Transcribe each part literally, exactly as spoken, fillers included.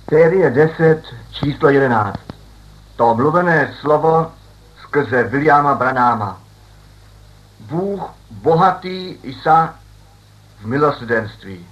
Série deset, číslo jedenáct. To mluvené slovo skrze Williama Branhama. Bůh bohatý Isa v milosrdenství.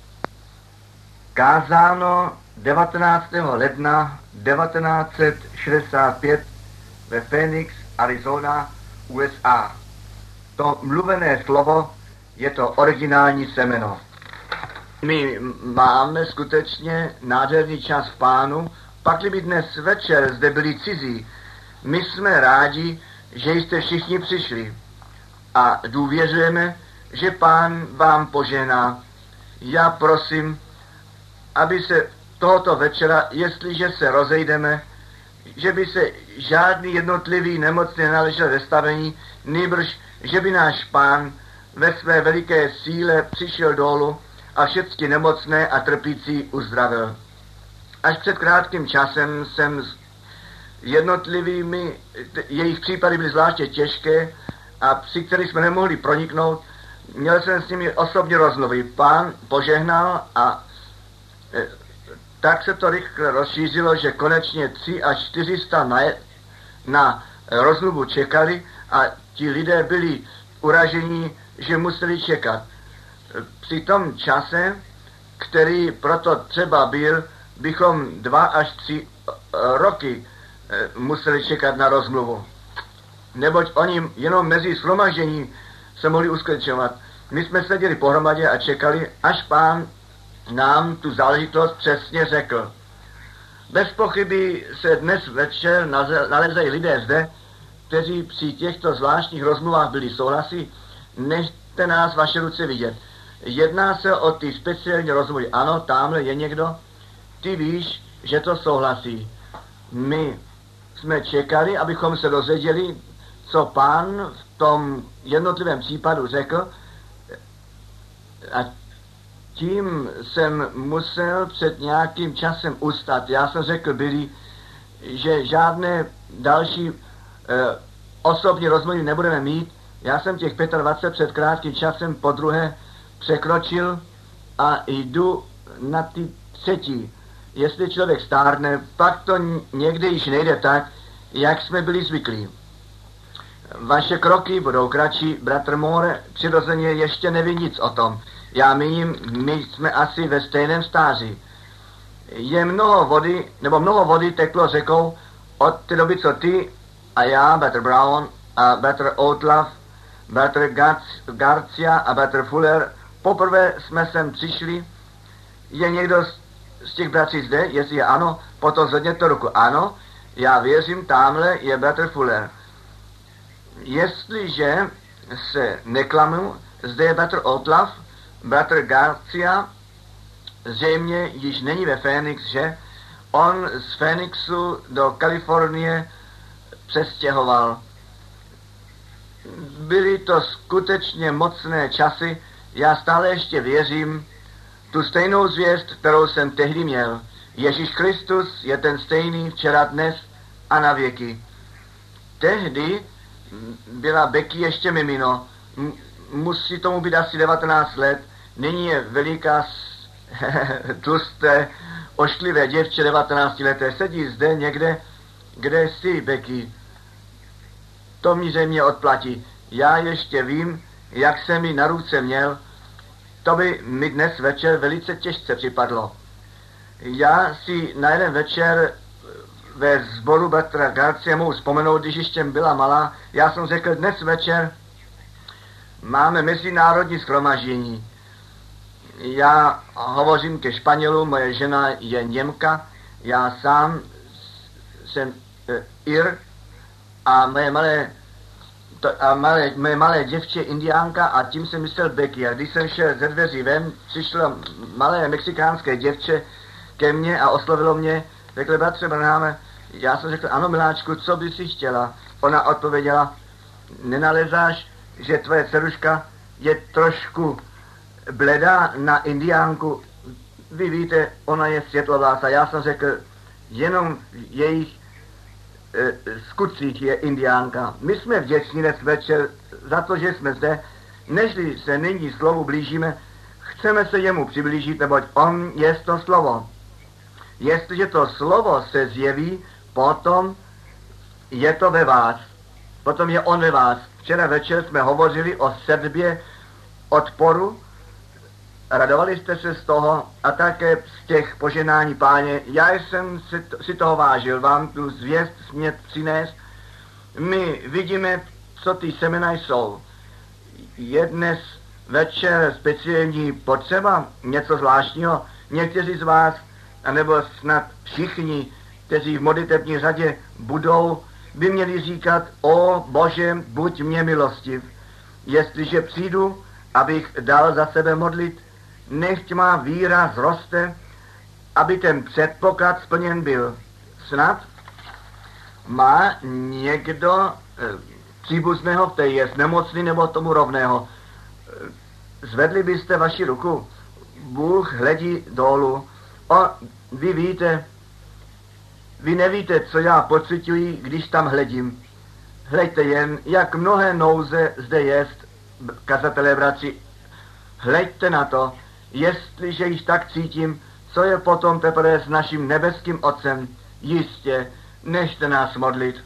Kázáno devatenáctého ledna devatenáct set šedesát pět ve Phoenix, Arizona, U S A. To mluvené slovo je to originální semeno. My máme skutečně nádherný čas v Pánu, pakli by dnes večer zde byli cizí. My jsme rádi, že jste všichni přišli a důvěřujeme, že Pán vám požená. Já prosím, aby se tohoto večera, jestliže se rozejdeme, že by se žádný jednotlivý nemocný nenaležel ve stavení, nýbrž, že by náš Pán ve své veliké síle přišel dolů a všechny nemocné a trpící uzdravil. Až před krátkým časem jsem s jednotlivými, jejich případy byly zvláště těžké a při kterých jsme nemohli proniknout, měl jsem s nimi osobně rozmluvy. Pán požehnal a e, tak se to rychle rozšířilo, že konečně tři až čtyřista na, na rozmluvu čekali a ti lidé byli uražení, že museli čekat. Při tom čase, který proto třeba byl, bychom dva až tři roky museli čekat na rozmluvu. Neboť oni jenom mezi shromaždění se mohli uskutečňovat. My jsme seděli pohromadě a čekali, až Pán nám tu záležitost přesně řekl. Bez pochyby se dnes večer nalezají lidé zde, kteří při těchto zvláštních rozmluvách byli souhlasí. Nechte nás vaše ruce vidět. Jedná se o ty speciální rozmluvy. Ano, tamhle je někdo. Ty víš, že to souhlasí. My jsme čekali, abychom se dozvěděli, co Pán v tom jednotlivém případu řekl. A tím jsem musel před nějakým časem ustat. Já jsem řekl Billy, že žádné další e, osobní rozmluvy nebudeme mít. Já jsem těch dvacet pět před krátkým časem podruhé překročil a jdu na ty třetí. Jestli člověk stárne, pak to někdy již nejde tak, jak jsme byli zvyklí. Vaše kroky budou kratší, bratr Moore, přirozeně ještě neví nic o tom. Já míním, my jsme asi ve stejném stáří. Je mnoho vody, nebo mnoho vody teklo řekou od té doby, co ty a já, bratr Brown a bratr Outlaw, bratr Garcia a bratr Fuller, poprvé jsme sem přišli. Je někdo z, z těch bratří zde? Jestli je ano, potom zvedněte ruku. Ano, já věřím, tamhle je bratr Fuller. Jestliže se neklamu, zde je bratr Outlaw, bratr Garcia, zřejmě již není ve Phoenix, že? On z Phoenixu do Kalifornie přestěhoval. Byly to skutečně mocné časy, já stále ještě věřím tu stejnou zvěst, kterou jsem tehdy měl. Ježíš Kristus je ten stejný včera, dnes a na věky. Tehdy byla Becky ještě mimino, M- musí tomu být asi devatenáct let, nyní je veliká, tlusté, ošklivé děvče devatenáctileté, sedí zde někde, kde jsi, Becky. To mi země odplatí. Já ještě vím, jak jsem mi na ruce měl, to by mi dnes večer velice těžce připadlo. Já si na jeden večer ve sboru bratra Garcia mohu vzpomenout, když ještě byla malá, já jsem řekl, dnes večer máme mezinárodní shromaždění. Já hovořím ke Španělu, moje žena je Němka, já sám jsem e, Ir a moje malé, to, a malé, moje malé děvče Indiánka a tím jsem myslel Becky. A když jsem šel ze dveří ven, přišlo malé mexikánské děvče ke mně a oslovilo mě, řekl, bratře Branhame, já jsem řekl, ano miláčku, co by si chtěla? Ona odpověděla, nenalezáš, že tvoje dceruška je trošku bledá na Indiánku? Vy víte, ona je světlovlásá. Já jsem řekl, jenom jejich e, skutcích je Indiánka. My jsme vděční dnes večer za to, že jsme zde. Nežli se nyní slovu blížíme, chceme se jemu přiblížit, neboť on je to slovo. Jestliže to slovo se zjeví, potom je to ve vás. Potom je on ve vás. Včera večer jsme hovořili o sedbě odporu. Radovali jste se z toho a také z těch poženání, Páně. Já jsem si, to, si toho vážil, vám tu zvěst smět přinést. My vidíme, co ty semena jsou. Je dnes večer speciální potřeba, něco zvláštního. Někteří z vás, anebo snad všichni, kteří v modlitební řadě budou, by měli říkat: o Bože, buď mě milostiv. Jestliže přijdu, abych dal za sebe modlit, nechť má víra zroste, aby ten předpoklad splněn byl. Snad má někdo e, příbuzného, který je nemocný nebo tomu rovného. E, zvedli byste vaši ruku. Bůh hledí dolů. O, vy víte, vy nevíte, co já pociťuji, když tam hledím. Hleďte jen, jak mnohé nouze zde jest, kazatelé bratři. Hleďte na to, jestliže již tak cítím, co je potom teprve s naším nebeským Otcem. Jistě, nechte nás modlit.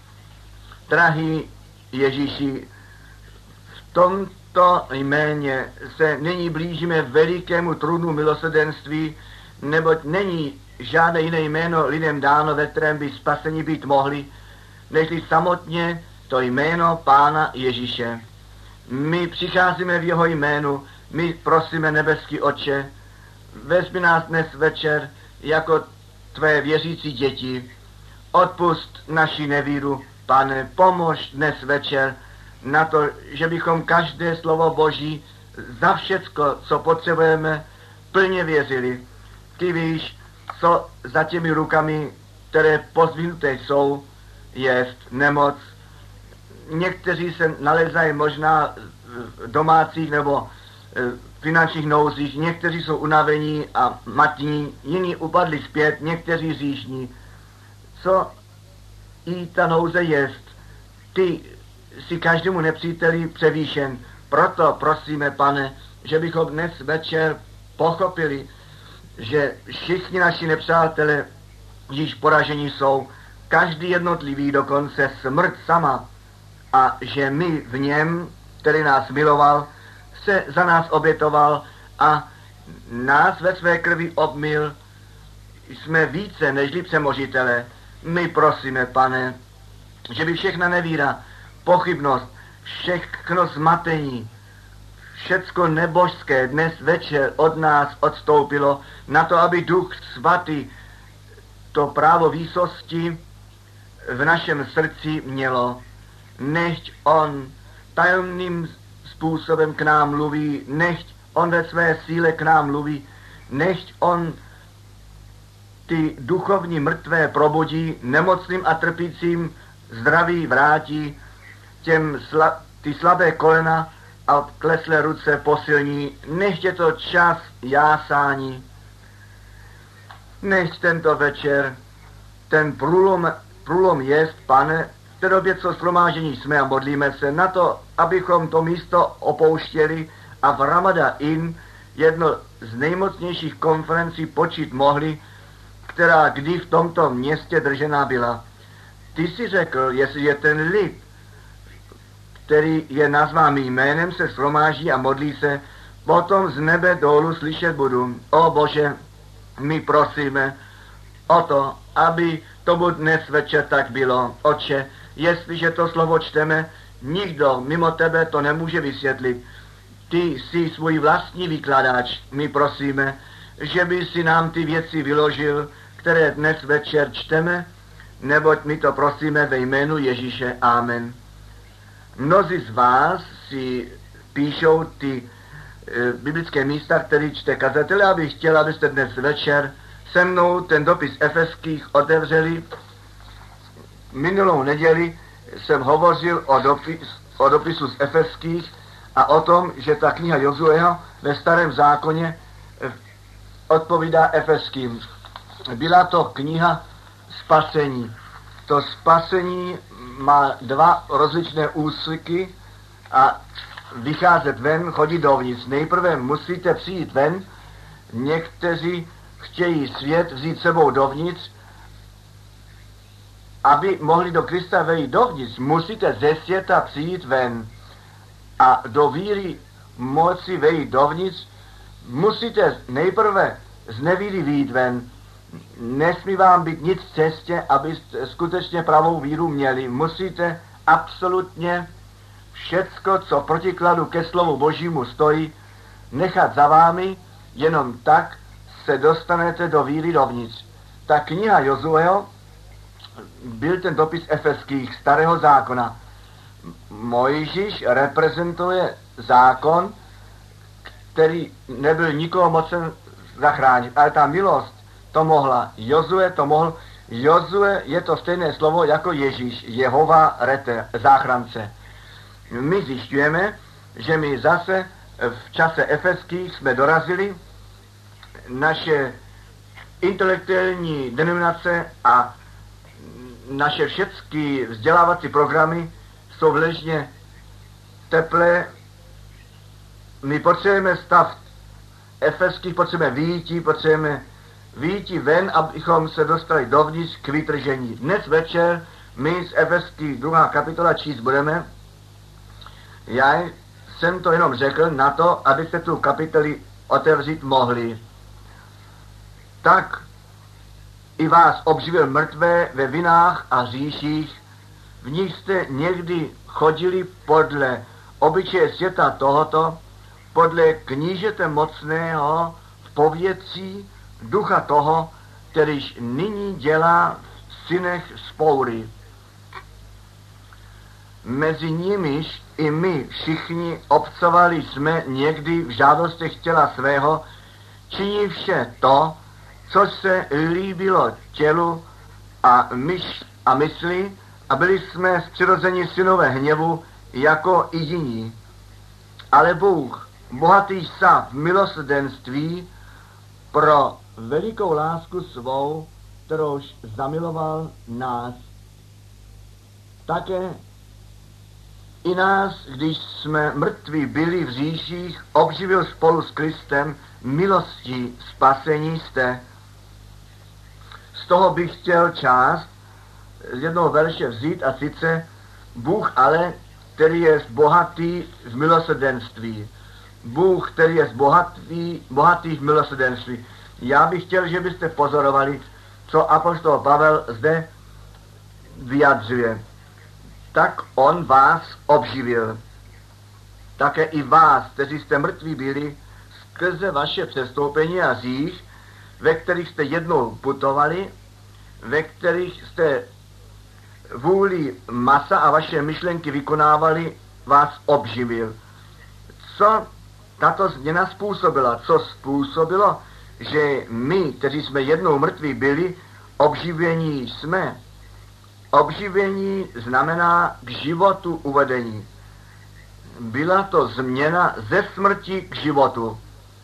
Drahý Ježíši, v tomto jméně se nyní blížíme velikému trůnu milosrdenství, neboť není žádné jiné jméno lidem dáno, ve kterém by spaseni být mohli, nežli samotně to jméno Pána Ježíše. My přicházíme v jeho jménu, my prosíme, nebeský Otče, vezmi nás dnes večer jako tvé věřící děti, odpust naši nevíru, Pane, pomož dnes večer na to, že bychom každé slovo Boží za všecko, co potřebujeme, plně věřili. Ty víš, co za těmi rukami, které pozdvihnuté jsou, jest nemoc. Někteří se nalezají možná v domácích nebo finančních nouzích, někteří jsou unavení a matní, jiní upadli zpět, někteří říšní. Co i ta nouze jest, ty si každému nepříteli převýšen. Proto prosíme, Pane, že bychom dnes večer pochopili, že všichni naši nepřátelé již poraženi jsou, každý jednotlivý, dokonce smrt sama, a že my v něm, který nás miloval, se za nás obětoval a nás ve své krvi obmyl, jsme více nežli přemožitele. My prosíme, Pane, že by všechna nevíra, pochybnost, všechno zmatení, všecko nebožské dnes večer od nás odstoupilo, na to, aby Duch Svatý to právo výsosti v našem srdci mělo. Nechť on tajemným způsobem k nám mluví, nechť on ve své síle k nám mluví, nechť on ty duchovní mrtvé probudí, nemocným a trpícím zdraví vrátí, těm sla, ty slabé kolena a kleslé ruce posilní. Nechť je to čas jásání. Nechť tento večer ten průlom, průlom jest, Pane, v té době, co shromáždění jsme a modlíme se na to, abychom to místo opouštěli a v Ramada Inn, jedno z nejmocnějších konferencí, počít mohli, která kdy v tomto městě držená byla. Ty si řekl, jestli je ten lid, který je nazván jménem, se shromáždí a modlí se, potom z nebe dolů slyšet budu. O Bože, my prosíme o to, aby tomu dnes večer tak bylo. Otče, jestliže to slovo čteme, nikdo mimo tebe to nemůže vysvětlit. Ty jsi svůj vlastní vykladač. My prosíme, že by si nám ty věci vyložil, které dnes večer čteme, neboť my to prosíme ve jménu Ježíše. Amen. Mnozí z vás si píšou ty e, biblické místa, které čte kazatel. Já bych chtěl, abyste dnes večer se mnou ten dopis Efeských otevřeli. Minulou neděli jsem hovořil o, dopis, o dopisu z Efeských a o tom, že ta kniha Jozueho ve Starém zákoně odpovídá Efeským. Byla to kniha spasení. To spasení má dva rozličné úseky a vycházet ven, chodit dovnitř. Nejprve musíte přijít ven, někteří chtějí svět vzít sebou dovnitř, aby mohli do Krista vejít dovnitř, musíte ze světa přijít ven. A do víry moci vejít dovnitř, musíte nejprve z nevíry vyjít ven. Nesmí vám být nic v cestě, abyste skutečně pravou víru měli. Musíte absolutně všecko, co v protikladu ke slovu Božímu stojí, nechat za vámi, jenom tak se dostanete do víry dovnitř. Ta kniha Jozueho byl ten dopis efeských starého zákona. Mojžíš reprezentuje zákon, který nebyl nikoho mocen zachránit, ale ta milost to mohla. Jozue to mohl. Jozue je to stejné slovo jako Ježíš, Jehova Rete, záchrance. My zjišťujeme, že my zase v čase efeských jsme dorazili, naše intelektuální denominace a naše všechny vzdělávací programy jsou vležně teplé. My potřebujeme stav efeských, potřebujeme výjití, potřebujeme výjití ven, abychom se dostali dovnitř k vytržení. Dnes večer my z efeských druhá kapitola číst budeme. Já jsem to jenom řekl na to, abyste tu kapitoli otevřít mohli. Tak i vás obživil mrtvé ve vinách a hříších, v nich jste někdy chodili podle obyčeje světa tohoto, podle knížete mocného v povětří ducha toho, kterýž nyní dělá v synech spoury. Mezi nimiž i my všichni obcovali jsme někdy v žádostech těla svého, činí vše to, co se líbilo tělu a, myš, a mysli, a byli jsme přirodzeni synové hněvu, jako i jiní. Ale Bůh, bohatý sa v milosrdenství, pro velikou lásku svou, kterouž zamiloval nás, také i nás, když jsme mrtví byli v hříších, obživil spolu s Kristem, milostí spasení jste. Z toho bych chtěl část z jednoho verše vzít, a sice Bůh ale, který je bohatý v milosrdenství. Bůh, který je bohatý, bohatý v milosrdenství. Já bych chtěl, že byste pozorovali, co apoštol Pavel zde vyjadřuje. Tak on vás obživil. Také i vás, kteří jste mrtví byli, skrze vaše přestoupení a hřích, ve kterých jste jednou putovali, ve kterých jste vůli masa a vaše myšlenky vykonávali, vás obživil. Co tato změna způsobila? Co způsobilo, že my, kteří jsme jednou mrtví byli, obživení jsme? Obživení znamená k životu uvedení. Byla to změna ze smrti k životu.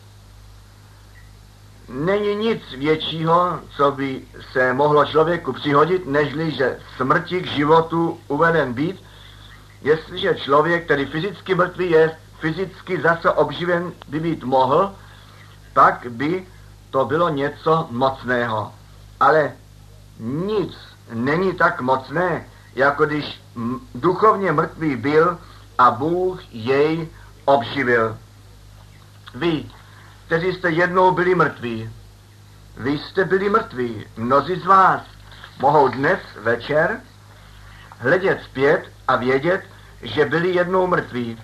Není nic většího, co by se mohlo člověku přihodit, nežli, že smrti k životu uveden být. Jestliže člověk, který fyzicky mrtvý je, fyzicky zase obživen by být mohl, pak by to bylo něco mocného. Ale nic není tak mocné, jako když duchovně mrtvý byl a Bůh jej obživil. Vy, kteří jste jednou byli mrtví, vy jste byli mrtví, mnozí z vás mohou dnes večer hledět zpět a vědět, že byli jednou mrtví.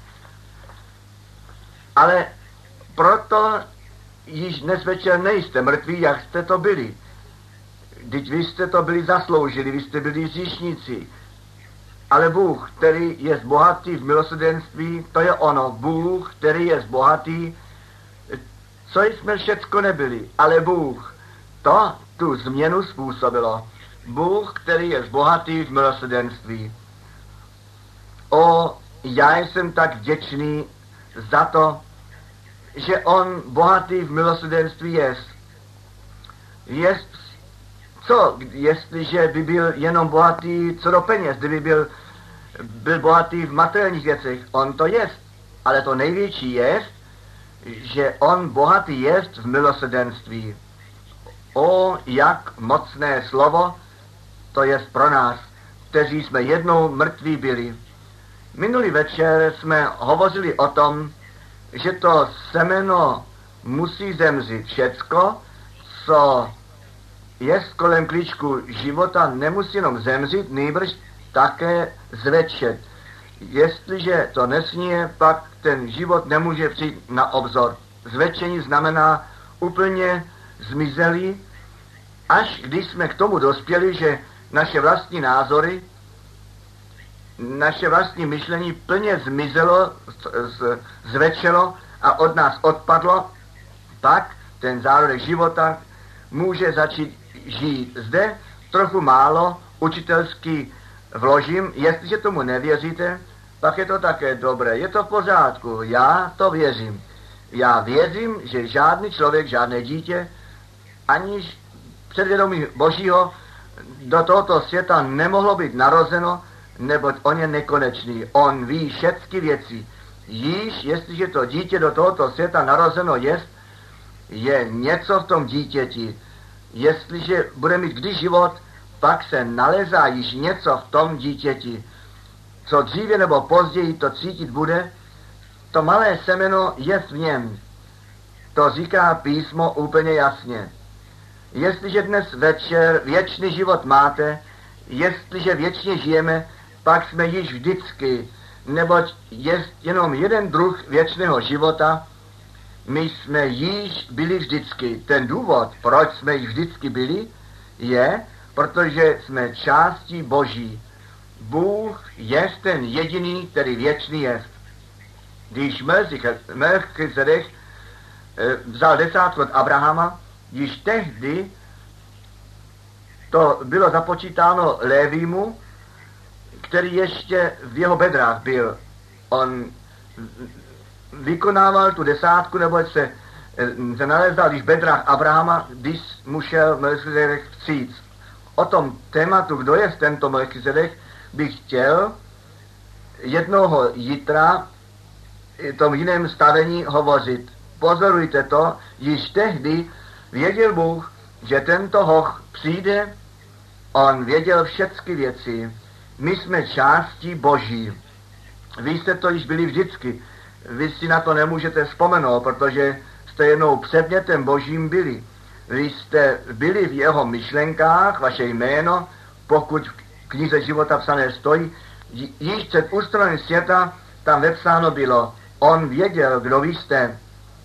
Ale proto již dnes večer nejste mrtví, jak jste to byli. Vždyť vy jste to byli zasloužili, vy jste byli hříšníci. Ale Bůh, který je bohatý v milosrdenství, to je ono. Bůh, který je bohatý, co jsme všecko nebyli, ale Bůh, to tu změnu způsobilo. Bůh, který je bohatý v milosrdenství. O, já jsem tak vděčný za to, že on bohatý v milosrdenství je. Jest, co, jestliže by byl jenom bohatý co do peněz, kdyby byl, byl bohatý v materiálních věcech, on to jest. Ale to největší je, že on bohatý jest v milosrdenství. O, jak mocné slovo to je pro nás, kteří jsme jednou mrtví byli. Minulý večer jsme hovořili o tom, že to semeno musí zemřít. Všecko, co je kolem klíčku života, nemusí jenom zemřít, nýbrž také zvečet. Jestliže to nesníje, pak ten život nemůže přijít na obzor. Zvečení znamená úplně zmizelý, až když jsme k tomu dospěli, že naše vlastní názory, naše vlastní myšlení plně zmizelo, zvečelo a od nás odpadlo, pak ten zárodek života může začít žít. Zde trochu málo učitelský vložím, jestliže tomu nevěříte, pak je to také dobré. Je to v pořádku, já to věřím. Já věřím, že žádný člověk, žádné dítě, aniž předvědomí Božího do tohoto světa nemohlo být narozeno, neboť on je nekonečný. On ví všechny věci. Již, jestliže to dítě do tohoto světa narozeno jest, je něco v tom dítěti. Jestliže bude mít kdy život, pak se nalezá již něco v tom dítěti. Co dříve nebo později to cítit bude, to malé semeno je v něm. To říká písmo úplně jasně. Jestliže dnes večer věčný život máte, jestliže věčně žijeme, pak jsme již vždycky, neboť je jenom jeden druh věčného života, my jsme již byli vždycky. Ten důvod, proč jsme již vždycky byli, je, protože jsme částí Boží. Bůh je ten jediný, který věčný je. Když Melchizedek vzal desátku od Abrahama, již tehdy to bylo započítáno Lévímu, který ještě v jeho bedrách byl. On vykonával tu desátku, nebo se, se nalezal když v bedrách Abrahama, když mu šel Melchizedek vstříc. O tom tématu, kdo je tento Melchizedek, bych chtěl jednoho jitra v tom jiném stavení hovořit. Pozorujte to, již tehdy věděl Bůh, že tento hoch přijde, on věděl všechny věci. My jsme částí Boží. Vy jste to již byli vždycky. Vy si na to nemůžete vzpomenout, protože jste jednou předmětem Božím byli. Vy jste byli v jeho myšlenkách, vaše jméno, pokud v knize života psané stojí, již před ústrojem světa tam vepsáno bylo. On věděl, kdo vy jste.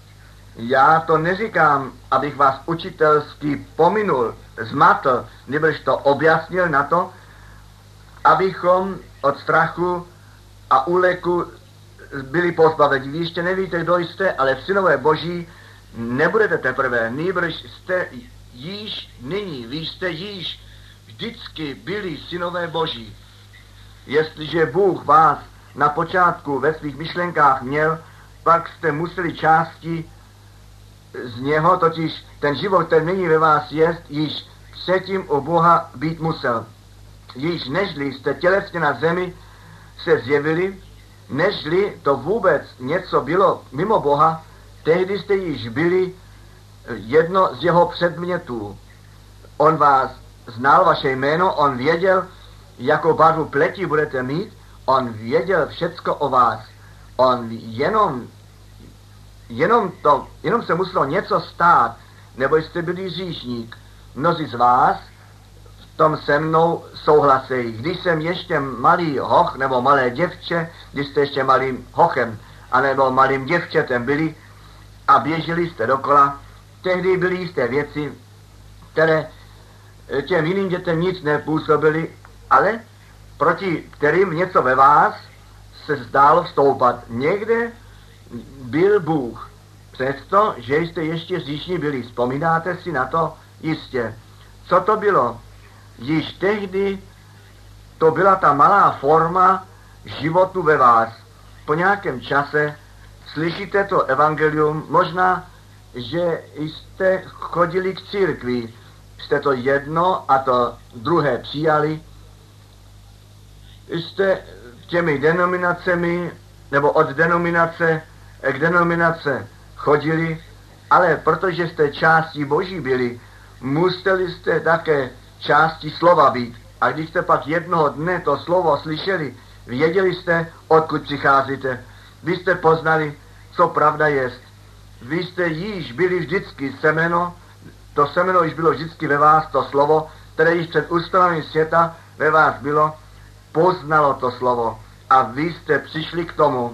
Já to neříkám, abych vás učitelsky pominul, zmatl, nebož to objasnil na to, abychom od strachu a úleku byli pozbaveni. Vy ještě nevíte, kdo jste, ale v synové Boží nebudete teprve, nýbrž jste již nyní, vy jste již vždycky byli synové Boží. Jestliže Bůh vás na počátku ve svých myšlenkách měl, pak jste museli části z něho, totiž ten život, který nyní ve vás jest, již předtím u Boha být musel. Již nežli jste tělesně na zemi se zjevili, nežli to vůbec něco bylo mimo Boha, tehdy jste již byli jedno z jeho předmětů. On vás znal, vaše jméno, on věděl, jakou barvu pleti budete mít, on věděl všecko o vás. On jenom, jenom, to, jenom se muselo něco stát, nebo jste byli hříšník. Mnozí z vás v tom se mnou souhlasejí. Když jsem ještě malý hoch, nebo malé děvče, když jste ještě malým hochem, anebo malým děvčetem byli a běželi jste dokola, tehdy byly jisté věci, které těm jiným dětem nic nepůsobily, ale proti kterým něco ve vás se zdálo vstoupat. Někde byl Bůh. Přesto, že jste ještě hříšní byli. Vzpomínáte si na to? Jistě. Co to bylo? Již tehdy to byla ta malá forma životu ve vás. Po nějakém čase slyšíte to evangelium, možná, že jste chodili k církvi, jste to jedno a to druhé přijali, jste těmi denominacemi, nebo od denominace k denominace chodili, ale protože jste částí Boží byli, museli jste také částí slova být. A když jste pak jednoho dne to slovo slyšeli, věděli jste, odkud přicházíte. Vy jste poznali, co pravda jest. Vy jste již byli vždycky semeno, to semeno již bylo vždycky ve vás, to slovo, které již před ustanovením světa ve vás bylo, poznalo to slovo. A vy jste přišli k tomu.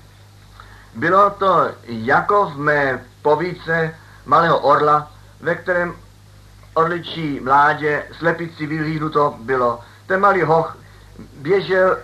Bylo to jako v mé povídce Malého orla, ve kterém orličí mládě slepici vyhlídnuto bylo. Ten malý hoch běžel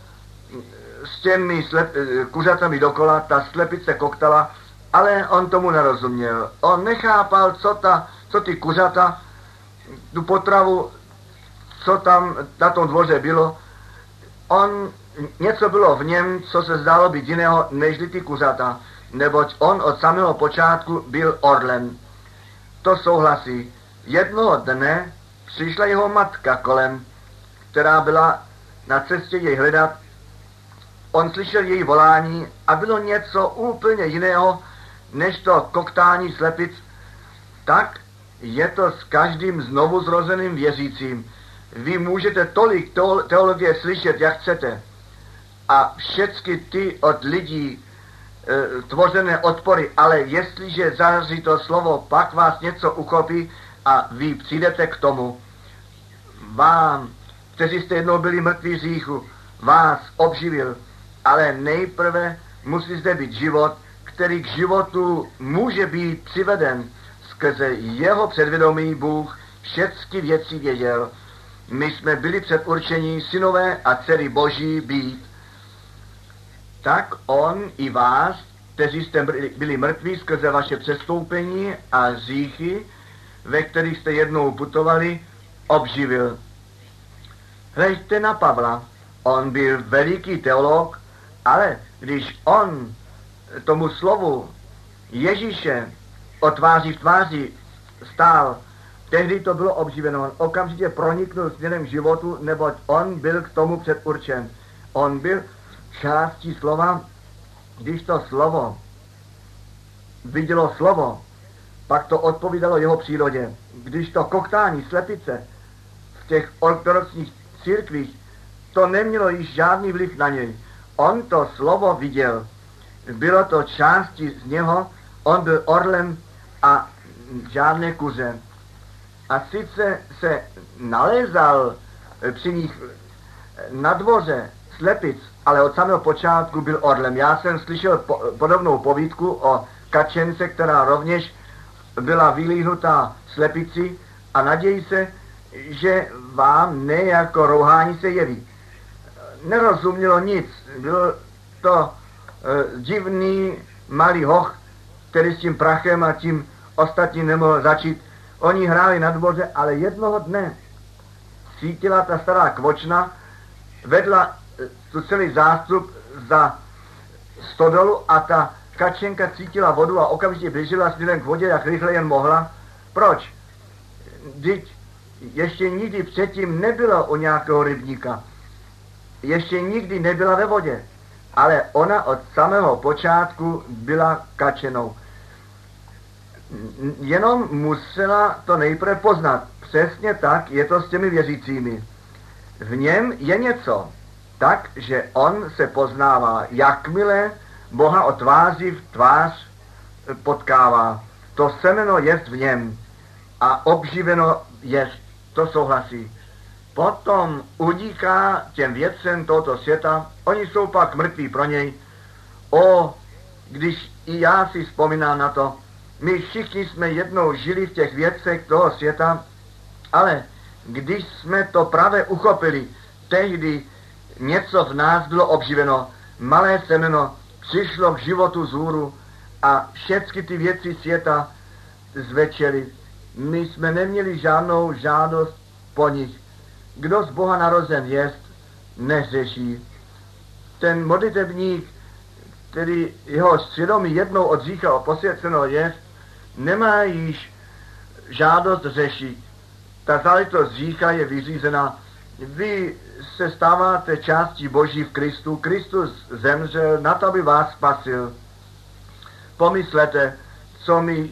s těmi slep, kuřatami dokola, ta slepice koktala, ale on tomu nerozuměl. On nechápal, co, ta, co ty kuřata, tu potravu, co tam na tom dvoře bylo. On, něco bylo v něm, co se zdálo být jiného, než ty kuřata, neboť on od samého počátku byl orlem. To souhlasí. Jednoho dne přišla jeho matka kolem, která byla na cestě jej hledat. On slyšel její volání a bylo něco úplně jiného, než to koktání slepic. Tak je to s každým znovu zrozeným věřícím. Vy můžete tolik teologie slyšet, jak chcete. A všechny ty od lidí e, tvořené odpory, ale jestliže zaří to slovo, pak vás něco uchopí a vy přijdete k tomu. Vám, kteří jste jednou byli mrtví z hříchu, vás obživil, ale nejprve musí zde být život, který k životu může být přiveden. Skrze jeho předvědomí Bůh všechny věci věděl. My jsme byli předurčení synové a dcery Boží být. Tak on i vás, kteří jste byli mrtví skrze vaše přestoupení a hříchy, ve kterých jste jednou putovali, obživil. Hleďte na Pavla. On byl veliký teolog, ale když on tomu slovu Ježíše o tváři v tváři stál, tehdy to bylo obživeno. On okamžitě proniknul směrem životu, neboť on byl k tomu předurčen. On byl částí slova. Když to slovo vidělo slovo, pak to odpovídalo jeho přírodě. Když to koktání slepice v těch ortodoxních církvích, to nemělo již žádný vliv na něj. On to slovo viděl. Bylo to částí z něho, on byl orlem a žádné kuře. A sice se nalézal při nich na dvoře slepic, ale od samého počátku byl orlem. Já jsem slyšel po, podobnou povídku o kačence, která rovněž byla vylíhnutá slepici a nadějí se, že vám ne jako rouhání se jeví. Nerozumělo nic. Byl to e, divný malý hoch, který s tím prachem a tím ostatním nemohl začít. Oni hráli na dvoře, ale jednoho dne cítila ta stará kvočna, vedla tu celý zástup za stodolu a ta kačenka cítila vodu a okamžitě běžela směrem k vodě, jak rychle jen mohla. Proč? Vždyť ještě nikdy předtím nebyla u nějakého rybníka. Ještě nikdy nebyla ve vodě. Ale ona od samého počátku byla kačenou. Jenom musela to nejprve poznat. Přesně tak je to s těmi věřícími. V něm je něco, tak, že on se poznává, jakmile Boha o tváři v tvář potkává. To semeno jest v něm a obživeno jest, to souhlasí. Potom udíká těm věcem tohoto světa, oni jsou pak mrtví pro něj. O, když i já si vzpomínám na to, my všichni jsme jednou žili v těch věcech toho světa, ale když jsme to právě uchopili, tehdy něco v nás bylo obživeno, malé semeno přišlo k životu zhůru a všechny ty věci světa zvečely. My jsme neměli žádnou žádost po nich. Kdo z Boha narozen jest, nehřeší. Ten modlitebník, který jeho svědomí jednou od hřícha posvěceno je, nemá již žádost řešit. Ta záležitost hřícha je vyřízena. Vy se stáváte částí Boží v Kristu. Kristus zemřel na to, aby vás spasil. Pomyslete, co my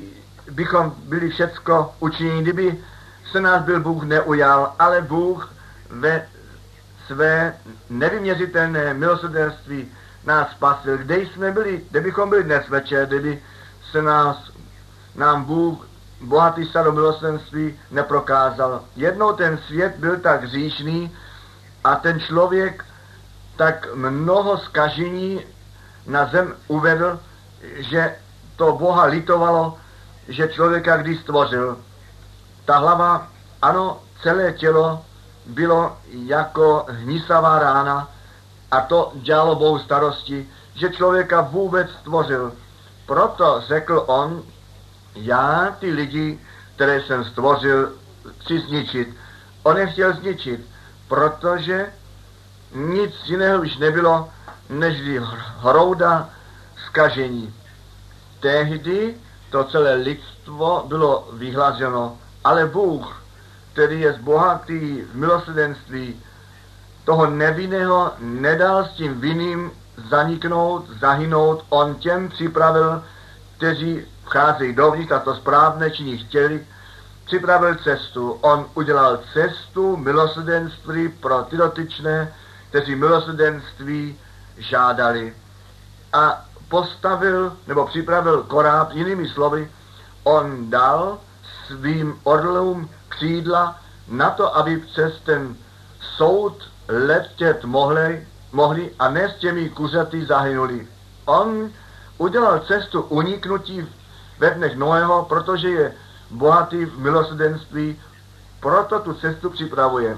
bychom byli všecko učiněni, kdyby se nás byl Bůh neujal, ale Bůh ve své nevyměřitelné milosrdenství nás spasil. Kde jsme byli, kde bychom byli dnes večer, kdyby se nás, nám Bůh bohatý staromilosrdenství neprokázal. Jednou ten svět byl tak hříšný a ten člověk tak mnoho zkažení na zem uvedl, že to Boha litovalo, že člověka kdy stvořil. Ta hlava, ano, celé tělo bylo jako hnisavá rána a to dělalo Bohu starosti, že člověka vůbec stvořil. Proto řekl on, já ty lidi, které jsem stvořil, chci zničit. On je chtěl zničit, protože nic jiného už nebylo, než hrouda zkažení. Tehdy to celé lidstvo bylo vyhlazeno, ale Bůh, který je bohatý v milosrdenství, toho nevinného nedal s tím vinným zaniknout, zahynout. On těm připravil, kteří vcházejí dovnitř a to správné činí chtěli, připravil cestu. On udělal cestu milosrdenství pro ty dotyčné, kteří milosrdenství žádali. A postavil, nebo připravil koráb, jinými slovy, on dal svým orlům křídla na to, aby přes ten soud letět mohli, mohli a ne s těmi kuřaty zahynuli. On udělal cestu uniknutí ve dnech Noého, protože je bohatý v milosrdenství, proto tu cestu připravuje.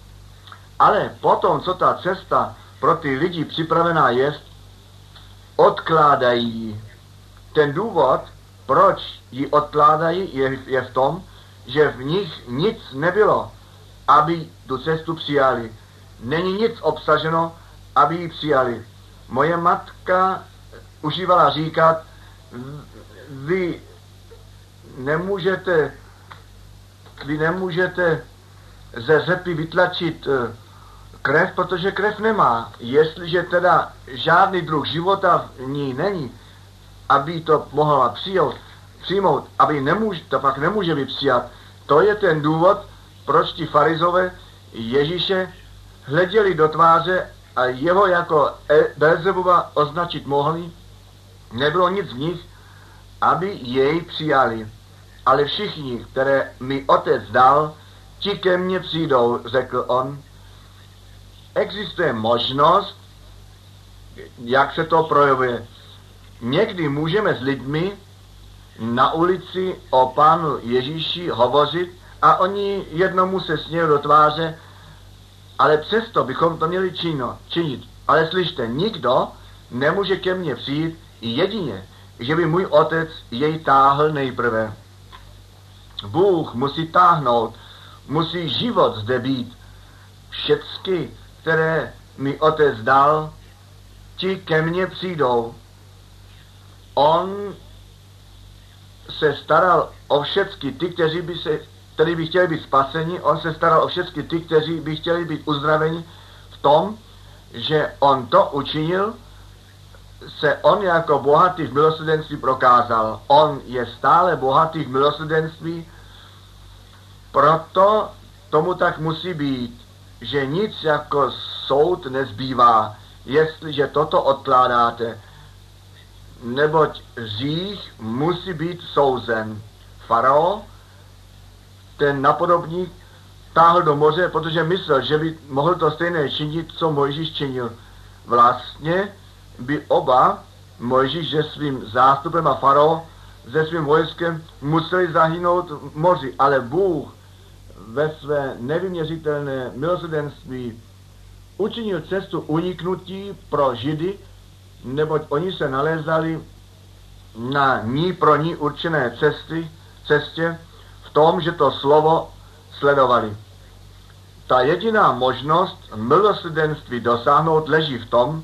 Ale potom, co ta cesta pro ty lidi připravená je, odkládají ji. Ten důvod, proč ji odkládají, je, je v tom, že v nich nic nebylo, aby tu cestu přijali. Není nic obsaženo, aby ji přijali. Moje matka užívala říkat, vy nemůžete, vy nemůžete ze řepy vytlačit krev, protože krev nemá. Jestliže teda žádný druh života v ní není, aby to mohla přijmout, přijmout aby nemůže, to pak nemůže být přijat. To je ten důvod, proč ti farizové Ježíše hleděli do tváře a jeho jako Belzebuba označit mohli. Nebylo nic v nich, aby jej přijali. Ale všichni, které mi otec dal, ti ke mně přijdou, řekl on. Existuje možnost, jak se to projevuje. Někdy můžeme s lidmi na ulici o Pánu Ježíši hovořit a oni jednomu se smějí do tváře, ale přesto bychom to měli čino, činit. Ale slyšte, nikdo nemůže ke mně přijít jedině, že by můj otec jej táhl nejprve. Bůh musí táhnout, musí život zde být. Všecky, které mi otec dal, ti ke mně přijdou. On se staral o všechny ty, kteří by, se, kteří by chtěli být spaseni, on se staral o všechny ty, kteří by chtěli být uzdraveni v tom, že on to učinil, se on jako bohatý v milosrdenství prokázal. On je stále bohatý v milosrdenství, proto tomu tak musí být, že nic jako soud nezbývá, jestliže toto odkládáte, neboť hřích musí být souzen. Farao, ten napodobník, táhl do moře, protože myslel, že by mohl to stejné činit, co Mojžíš činil. Vlastně by oba, Mojžíš se svým zástupem a Farao se svým vojskem, museli zahynout v moři, ale Bůh ve své nevyměřitelné milosrdenství učinil cestu uniknutí pro Židy, neboť oni se nalézali na ní pro ní určené cesty, cestě v tom, že to slovo sledovali. Ta jediná možnost milosrdenství dosáhnout leží v tom,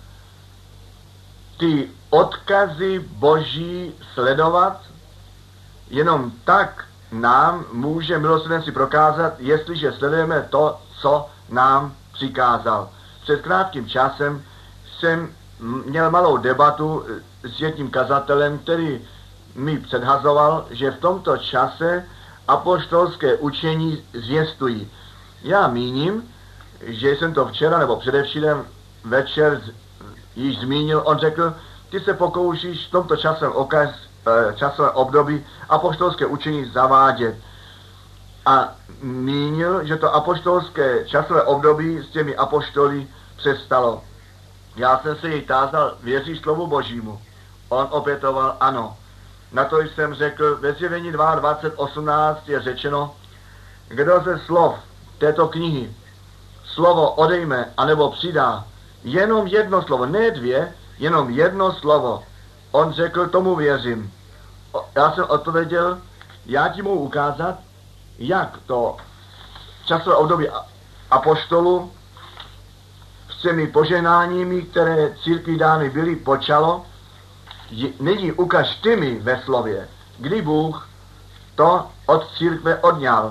ty odkazy Boží sledovat, jenom tak nám může milosrdenství prokázat, jestliže sledujeme to, co nám přikázal. Před krátkým časem jsem měl malou debatu s jedním kazatelem, který mi předhazoval, že v tomto čase apoštolské učení zvěstují. Já míním, že jsem to včera nebo předevčírem večer již zmínil. On řekl, ty se pokoušíš v tomto časovém, okaz, časovém období apoštolské učení zavádět. A mínil, že to apoštolské časové období s těmi apoštoly přestalo. Já jsem se jej tázal, věříš slovu Božímu? On opětoval, ano. Na to jsem řekl, ve Zjevení dvacet dva osmnáct je řečeno, kdo ze slov této knihy slovo odejme anebo přidá, jenom jedno slovo, ne dvě, jenom jedno slovo. On řekl, tomu věřím. Já jsem odpověděl, já ti mohu ukázat, jak to časové období apoštolu s těmi poženáními, které církvi dány byly, počalo. Nyní ukaž ty mi ve slově, kdy Bůh to od církve odňal.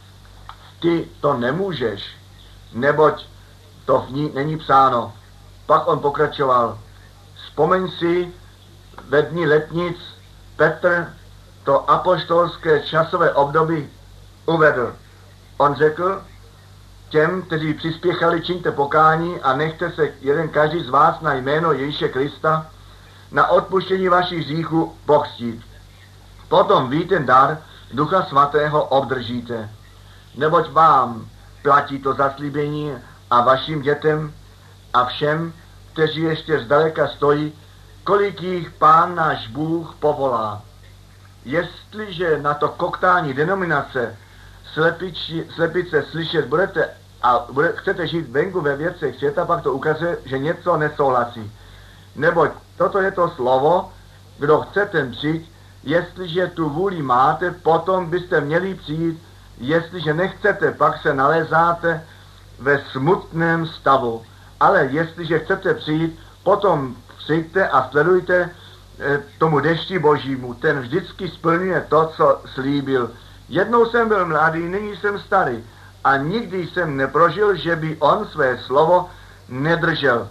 Ty to nemůžeš, neboť to v ní není psáno. Pak on pokračoval. Vzpomeň si, ve dní letnic Petr to apoštolské časové období uvedl. On řekl těm, kteří přispěchali, čiňte pokání a nechte se jeden každý z vás na jméno Ježíše Krista na odpuštění vašich hříchů pokřtít. Potom vy ten dar Ducha Svatého obdržíte. Neboť vám platí to zaslíbení a vašim dětem a všem, kteří ještě zdaleka stojí, kolik jich Pán náš Bůh povolá. Jestliže na to koktání denominace slepiči, slepice slyšet budete a bude, chcete žít venku ve věcech světa, pak to ukazuje, že něco nesouhlasí. Neboť toto je to slovo, kdo chce ten přijít, jestliže tu vůli máte, potom byste měli přijít, jestliže nechcete, pak se nalézáte ve smutném stavu. Ale jestliže chcete přijít, potom přijďte a sledujte eh, tomu dešti Božímu. Ten vždycky splňuje to, co slíbil. Jednou jsem byl mladý, nyní jsem starý a nikdy jsem neprožil, že by on své slovo nedržel.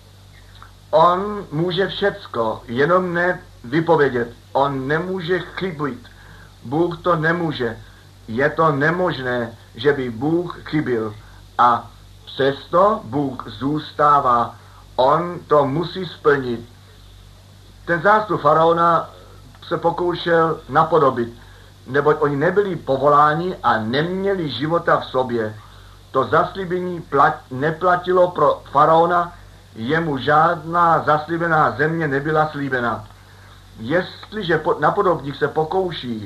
On může všecko, jenom ne vypovědět. On nemůže chybit. Bůh to nemůže. Je to nemožné, že by Bůh chybil. A přesto Bůh zůstává. On to musí splnit. Ten zástup faraona se pokoušel napodobit, neboť oni nebyli povoláni a neměli života v sobě. To zaslíbení plat, neplatilo pro faraona, jemu žádná zaslíbená země nebyla slíbena. Jestliže napodobník se pokouší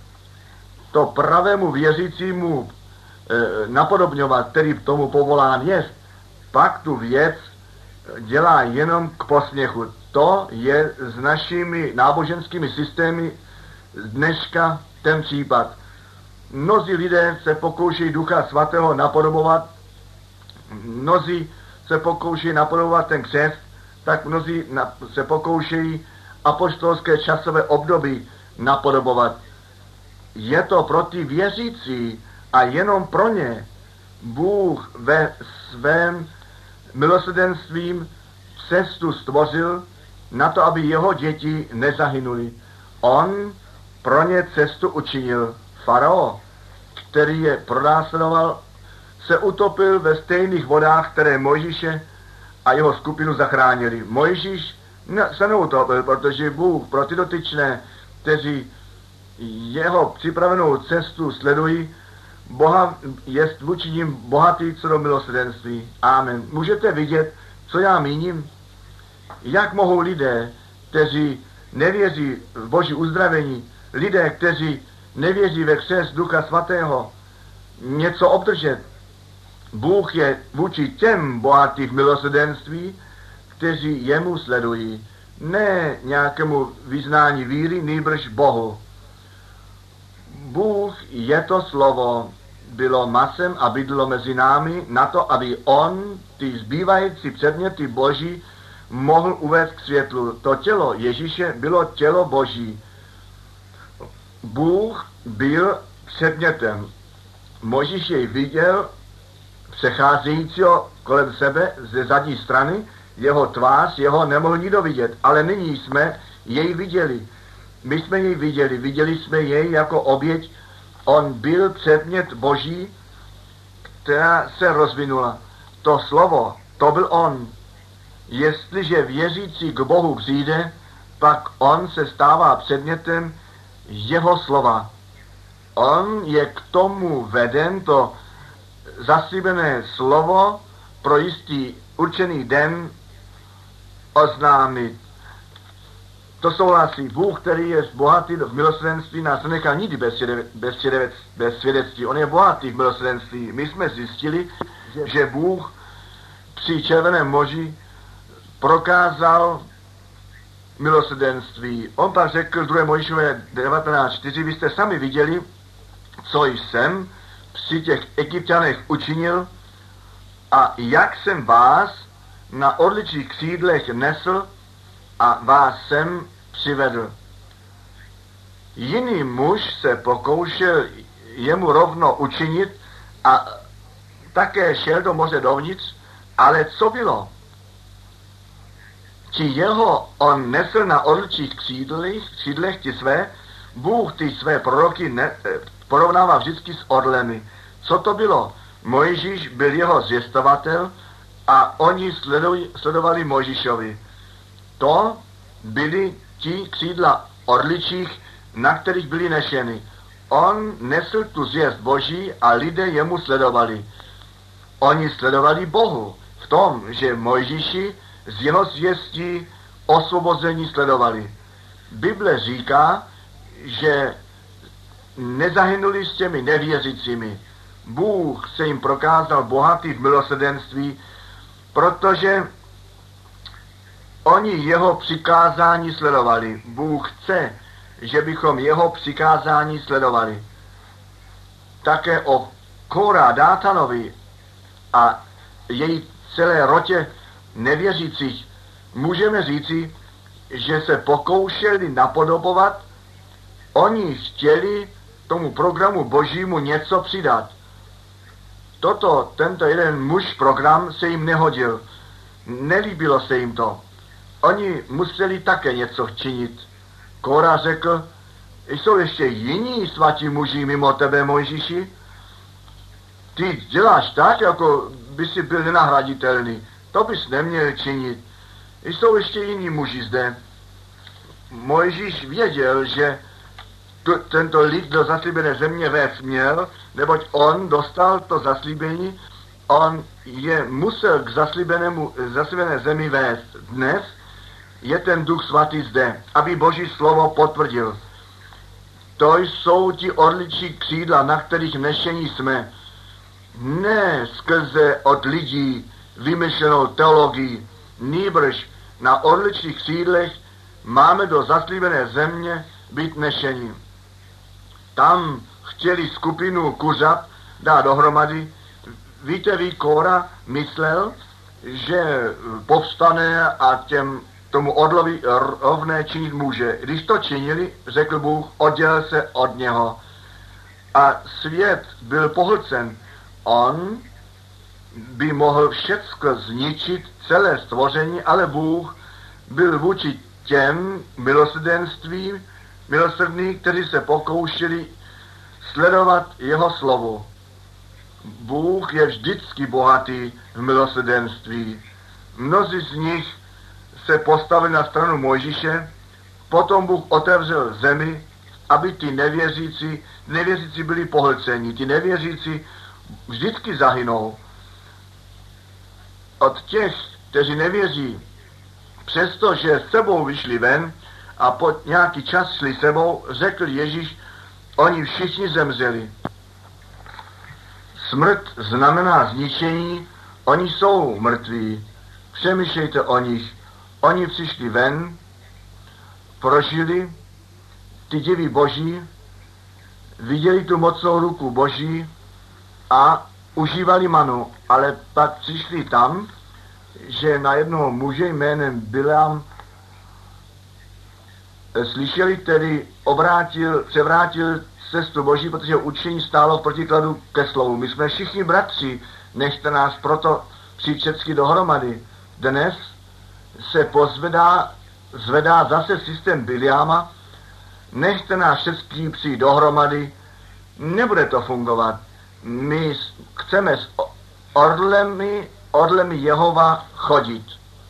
to pravému věřícímu e, napodobňovat, který k tomu povolán je, pak tu věc dělá jenom k posměchu. To je s našimi náboženskými systémy dneška ten případ. Mnozí lidé se pokouší Ducha Svatého napodobovat, mnozí se pokouší napodobovat ten křest, tak mnozí na, se pokoušejí apoštolské časové období napodobovat. Je to pro ty věřící a jenom pro ně. Bůh ve svém milosrdenstvím cestu stvořil na to, aby jeho děti nezahynuli. On pro ně cestu učinil. Farao, který je pronásledoval, se utopil ve stejných vodách, které Mojžíše a jeho skupinu zachránili. Mojžíš se neutopil, protože Bůh pro ty dotyčné, kteří jeho připravenou cestu sledují, Boha jest vůči nim bohatý co do milosrdenství. Amen. Můžete vidět, co já míním? Jak mohou lidé, kteří nevěří v Boží uzdravení, lidé, kteří nevěří ve křest Ducha Svatého, něco obdržet? Bůh je vůči těm bohatý v milosrdenství, kteří jemu sledují, ne nějakému vyznání víry, nýbrž Bohu. Bůh je to slovo, bylo masem a bydlo mezi námi na to, aby on ty zbývající předměty Boží mohl uvést k světlu. To tělo Ježíše bylo tělo Boží. Bůh byl předmětem. Mojžíš jej viděl přecházejícího kolem sebe ze zadní strany, jeho tvář, jeho nemohl nikdo vidět, ale nyní jsme jej viděli. My jsme jej viděli, viděli jsme jej jako oběť. On byl předmět Boží, která se rozvinula. To slovo, to byl on. Jestliže věřící k Bohu přijde, pak on se stává předmětem jeho slova. On je k tomu veden to zaslíbené slovo pro jistý určený den oznámit. To souhlasí. Bůh, který je bohatý v milosrdenství, nás nenechá nikdy bez, bez, bez svědectví. On je bohatý v milosrdenství. My jsme zjistili, že Bůh při Červeném moři prokázal milosrdenství. On pak řekl v druhé Mojžíšové devatenáct čtyři, vy jste sami viděli, co jsem při těch Egypťanech učinil a jak jsem vás na orličích křídlech nesl a vás jsem přivedl. Jiný muž se pokoušel jemu rovno učinit a také šel do moře dovnitř, ale co bylo? Ti jeho on nesl na orličích křídlech, křídlech ti své, Bůh ty své proroky ne, porovnává vždycky s orlemi. Co to bylo? Mojžíš byl jeho zvěstovatel a oni sleduj, sledovali Mojžíšovi. To byly ti křídla orličích, na kterých byli nešeny. On nesl tu zvěst Boží a lidé jemu sledovali. Oni sledovali Bohu v tom, že Mojžíši z jeho zvěstí osvobození sledovali. Bible říká, že nezahynuli s těmi nevěřícími. Bůh se jim prokázal bohatý v milosrdenství, protože oni jeho přikázání sledovali. Bůh chce, že bychom jeho přikázání sledovali. Také o Kóra Dátanovi a její celé rotě nevěřících můžeme říci, že se pokoušeli napodobovat. Oni chtěli tomu programu Božímu něco přidat. Toto, tento jeden muž program se jim nehodil. Nelíbilo se jim to. Oni museli také něco činit. Kóra řekl, jsou ještě jiní svatí muži mimo tebe, Mojžíši? Ty děláš tak, jako by si byl nenahraditelný. To bys neměl činit. Jsou ještě jiní muži zde. Mojžíš věděl, že tu, tento lid do zaslíbené země vést měl, neboť on dostal to zaslíbení, on je musel k zaslíbenému, zaslíbené zemi vést. Dnes je ten Duch Svatý zde, aby Boží slovo potvrdil. To jsou ti orličí křídla, na kterých nešení jsme. Ne skrze od lidí vymyšlenou teologii, nýbrž na orličích křídlech máme do zaslíbené země být nešení. Tam chtěli skupinu kuřat dát dohromady. Víte, vy Kóra myslel, že povstane a těm tomu orlovi rovné činit může. Když to činili, řekl Bůh, oddělil se od něho. A svět byl pohlcen. On by mohl všecko zničit, celé stvoření, ale Bůh byl vůči těm milosrdenství, milosrdní, kteří se pokoušeli sledovat jeho slovo. Bůh je vždycky bohatý v milosrdenství. Mnozí z nich se postavili na stranu Mojžíše, potom Bůh otevřel zemi, aby ty nevěřící, nevěřící byli pohlceni. Ty nevěřící vždycky zahynou. Od těch, kteří nevěří, přestože sebou vyšli ven a po nějaký čas šli sebou, řekl Ježíš, oni všichni zemřeli. Smrt znamená zničení, oni jsou mrtví. Přemýšlejte o nich. Oni přišli ven, prožili ty divy Boží, viděli tu mocnou ruku Boží a užívali manu, ale pak přišli tam, že na jednoho muže jménem Bileam slyšeli, který obrátil, převrátil cestu Boží, protože učení stálo v protikladu ke slovu. My jsme všichni bratři, nechte nás proto přijít všechny dohromady. Dnes se pozvedá, zvedá zase systém Biliama nechte nás všechny přijít dohromady, nebude to fungovat. My chceme s orlemi, orlemi Jehova chodit.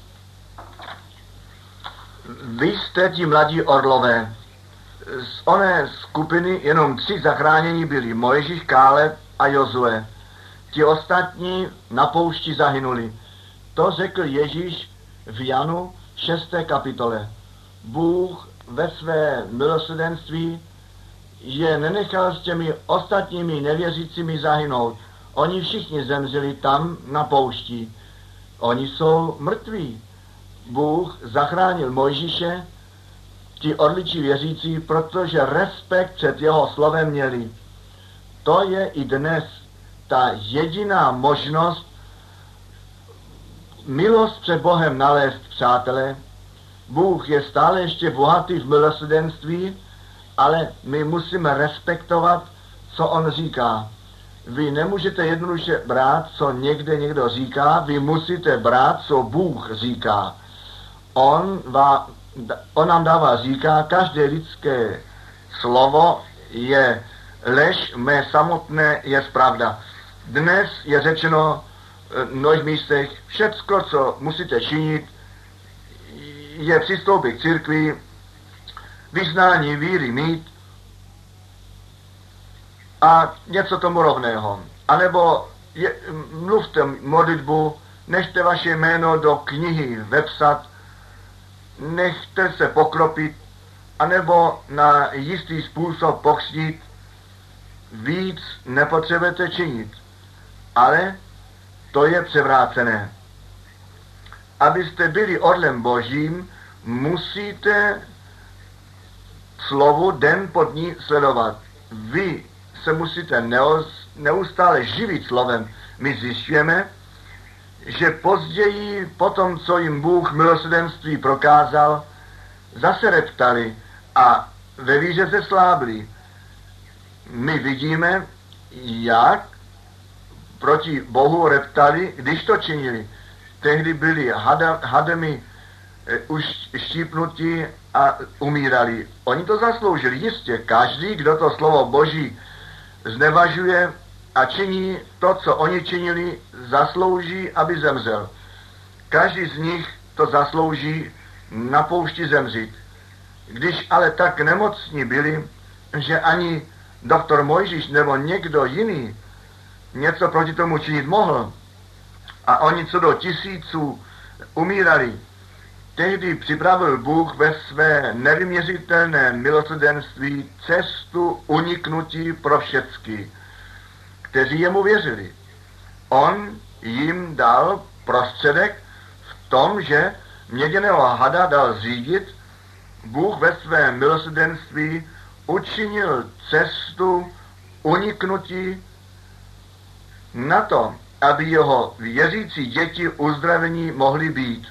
Vy jste ti mladí orlové. Z oné skupiny jenom tři zachránění byli Mojžíš, Káleb a Jozue. Ti ostatní na poušti zahynuli. To řekl Ježíš v Janu šesté kapitole. Bůh ve své milosrdenství je nenechal s těmi ostatními nevěřícími zahynout. Oni všichni zemřeli tam na poušti. Oni jsou mrtví. Bůh zachránil Mojžíše, ti orličí věřící, protože respekt před jeho slovem měli. To je i dnes ta jediná možnost milost před Bohem nalézt, přátelé. Bůh je stále ještě bohatý v milosrdenství, ale my musíme respektovat, co on říká. Vy nemůžete jednoduše brát, co někde někdo říká, vy musíte brát, co Bůh říká. On, vá, on nám dává říká, každé lidské slovo je lež, mé samotné je pravda. Dnes je řečeno v mnohých místech, všecko, co musíte činit, je přistoupit k církvi, vyznání víry mít a něco tomu rovného. A nebo je, mluvte modlitbu, nechte vaše jméno do knihy vepsat, nechte se pokropit, anebo na jistý způsob pokřtít. Víc nepotřebujete činit, ale to je převrácené. Abyste byli orlem Božím, musíte slovu den po dní sledovat. Vy se musíte neustále živit slovem. My zjišťujeme, že později, po tom, co jim Bůh milosrdenství prokázal, zase reptali a ve víře se slábli. My vidíme, jak proti Bohu reptali, když to činili. Tehdy byli hada, hademi e, už štípnutí a umírali. Oni to zasloužili. Jistě, každý, kdo to slovo Boží znevažuje a činí to, co oni činili, zaslouží, aby zemřel. Každý z nich to zaslouží na poušti zemřít. Když ale tak nemocní byli, že ani doktor Mojžíš nebo někdo jiný něco proti tomu činit mohl, a oni co do tisíců umírali, tehdy připravil Bůh ve své nevyměřitelné milosrdenství cestu uniknutí pro všechny, kteří jemu věřili. On jim dal prostředek v tom, že měděného hada dal řídit. Bůh ve svém milosrdenství učinil cestu uniknutí na to, aby jeho věřící děti uzdravení mohly být.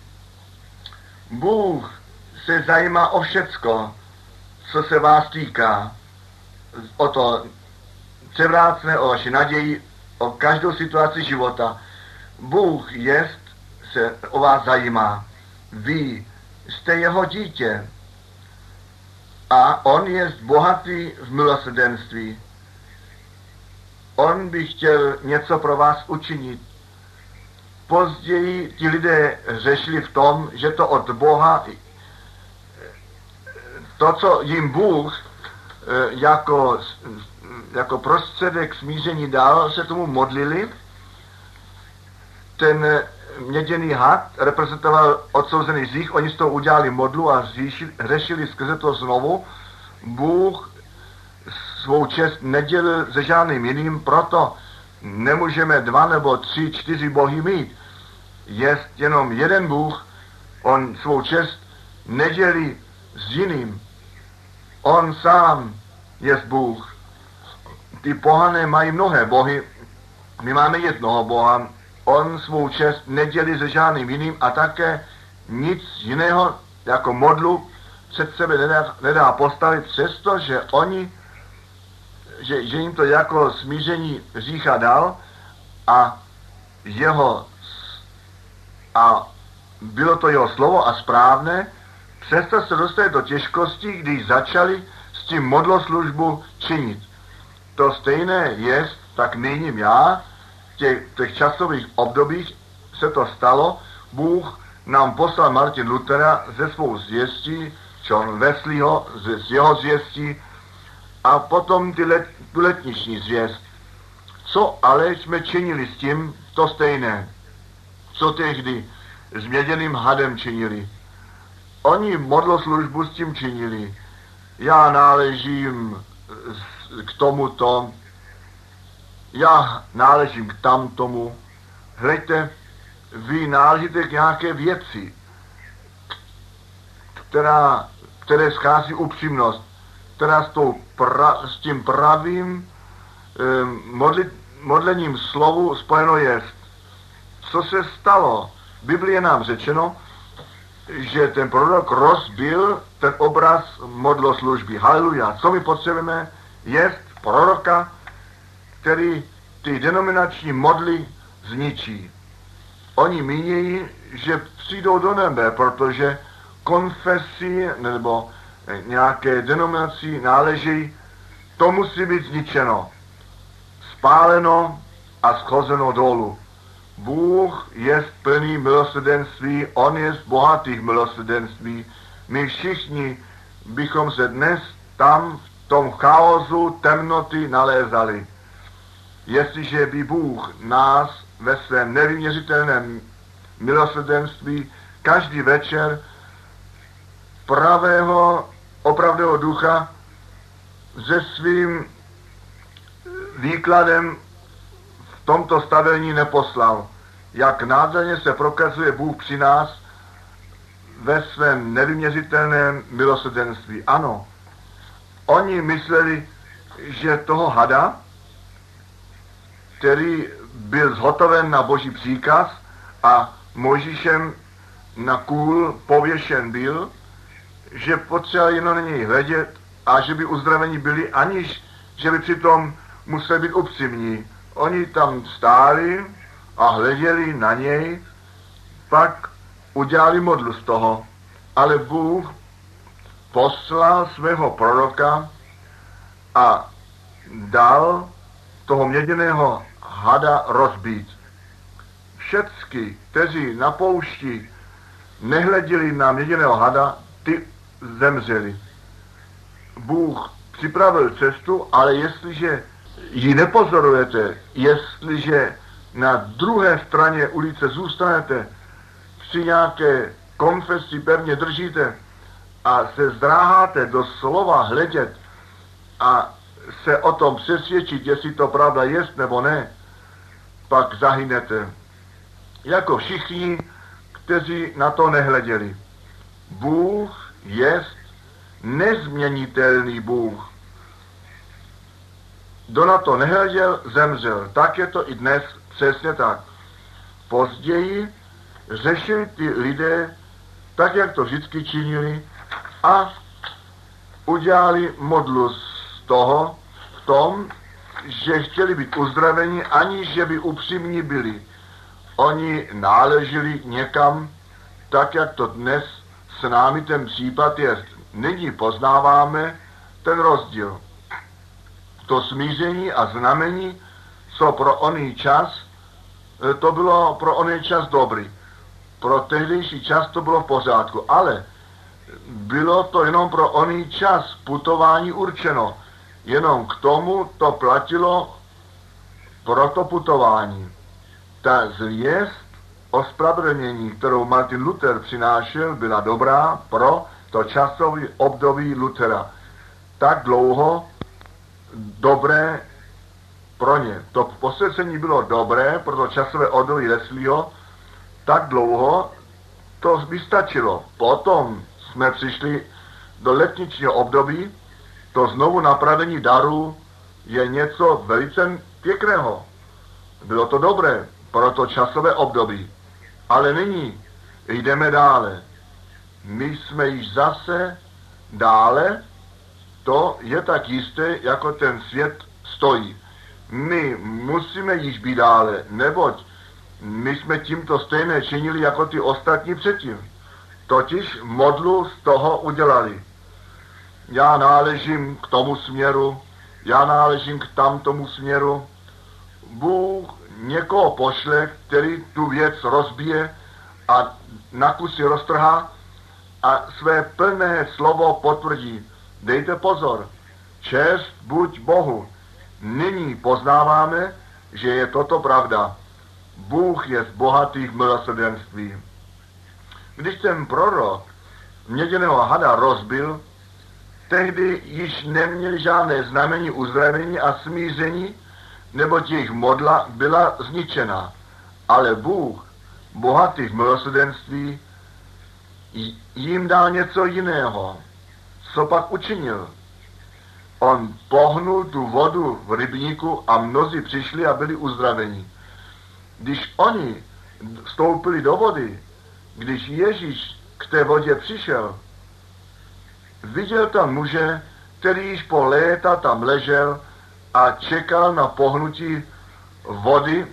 Bůh se zajímá o všecko, co se vás týká, o to převrácné, o vaši naději, o každou situaci života. Bůh jest, se o vás zajímá. Vy jste jeho dítě a on je bohatý v milosrdenství. On by chtěl něco pro vás učinit. Později ti lidé řešili v tom, že to od Boha, to, co jim Bůh jako, jako prostředek smíření dal, se tomu modlili. Ten měděný had reprezentoval odsouzený hřích, oni z toho udělali modlu a řešili, řešili skrze to znovu. Bůh svou čest nedělil se žádným jiným, proto nemůžeme dva nebo tři, čtyři bohy mít. Je jenom jeden Bůh, on svou čest nedělí s jiným. On sám je Bůh. Ty pohané mají mnohé bohy, my máme jednoho Boha. On svou čest nedělí se žádným jiným a také nic jiného jako modlu před sebe nedá, nedá postavit, přestože oni Že, že jim to jako smíření hřícha dal a jeho a bylo to jeho slovo a správné, přesto se dostali do těžkosti, když začali s tím modloslužbu činit. To stejné je, tak nyním já, v těch, těch časových obdobích se to stalo, Bůh nám poslal Martin Luthera ze svou zvěstí, John Wesleyho z jeho zvěstí a potom ty let, tu letniční zvěst. Co ale jsme činili s tím, to stejné, co tehdy s měděným hadem činili. Oni modloslužbu s tím činili. Já náležím k tomuto, já náležím k tamtomu. Hleďte, vy náležíte k nějaké věci, která, které schází upřímnost, která s, tou pra, s tím pravým eh, modli, modlením slovu spojeno jest. Co se stalo? V Biblii je nám řečeno, že ten prorok rozbil ten obraz modloslužby. Haleluja. Co my potřebujeme? Jest proroka, který ty denominační modly zničí. Oni mínějí, že přijdou do nebe, protože konfesi nebo nějaké denominací náleží, to musí být zničeno, spáleno a schozeno dolů. Bůh je plný milosrdenství, on je bohatých milosrdenství. My všichni bychom se dnes tam v tom chaosu temnoty nalézali. Jestliže by Bůh nás ve svém nevyměřitelném milosrdenství každý večer pravého, opravdého ducha se svým výkladem v tomto stavení neposlal. Jak nádherně se prokazuje Bůh při nás ve svém nevyměřitelném milosrdenství. Ano, oni mysleli, že toho hada, který byl zhotoven na boží příkaz a Mojžíšem na kůl pověšen byl, že potřeba jenom na něj hledět a že by uzdraveni byli, aniž že by přitom museli být upřímní. Oni tam stáli a hleděli na něj, pak udělali modlu z toho. Ale Bůh poslal svého proroka a dal toho měděného hada rozbít. Všecky, kteří na poušti nehleděli na měděného hada, ty zemřeli. Bůh připravil cestu, ale jestliže ji nepozorujete, jestliže na druhé straně ulice zůstanete, při nějaké konfesi pevně držíte a se zdráháte do slova hledět a se o tom přesvědčit, jestli to pravda jest nebo ne, pak zahynete. Jako všichni, kteří na to nehleděli. Bůh jest nezměnitelný Bůh. Kdo na to nehleděl, zemřel. Tak je to i dnes přesně tak. Později řešili ty lidé tak, jak to vždycky činili a udělali modlu z toho v tom, že chtěli být uzdraveni, aniž že by upřímní byli. Oni náleželi někam, tak jak to dnes s námi ten případ je. Nyní poznáváme ten rozdíl. To smíření a znamení, co pro oný čas, to bylo pro oný čas dobrý. Pro tehdejší čas to bylo v pořádku, ale bylo to jenom pro oný čas putování určeno. Jenom k tomu to platilo pro to putování. Ta zvěst o spravedlnění, kterou Martin Luther přinášel, byla dobrá pro to časové období Luthera. Tak dlouho dobré pro ně. To posvěcení bylo dobré pro to časové období Wesleyho, tak dlouho to by stačilo. Potom jsme přišli do letničního období, to znovu napravení darů je něco velice pěkného. Bylo to dobré pro to časové období. Ale nyní jdeme dále. My jsme již zase dále, to je tak jisté, jako ten svět stojí. My musíme již být dále, neboť my jsme tímto stejné činili jako ty ostatní předtím. totiž modlu z toho udělali. Já náležím k tomu směru, já náležím k tamtomu směru. Bůh někoho pošle, který tu věc rozbije a na kusy roztrhá a své plné slovo potvrdí. Dejte pozor, čest buď Bohu. Nyní poznáváme, že je toto pravda. Bůh je z bohatých milosrdenství. Když ten prorok měděného hada rozbil, tehdy již neměli žádné znamení uzdravení a smíření, neboť jejich modla byla zničena. Ale Bůh, bohatých milosrdenství, jim dal něco jiného. Co pak učinil? On pohnul tu vodu v rybníku a mnozí přišli a byli uzdraveni. Když oni vstoupili do vody, když Ježíš k té vodě přišel, viděl tam muže, který již po léta tam ležel a čekal na pohnutí vody.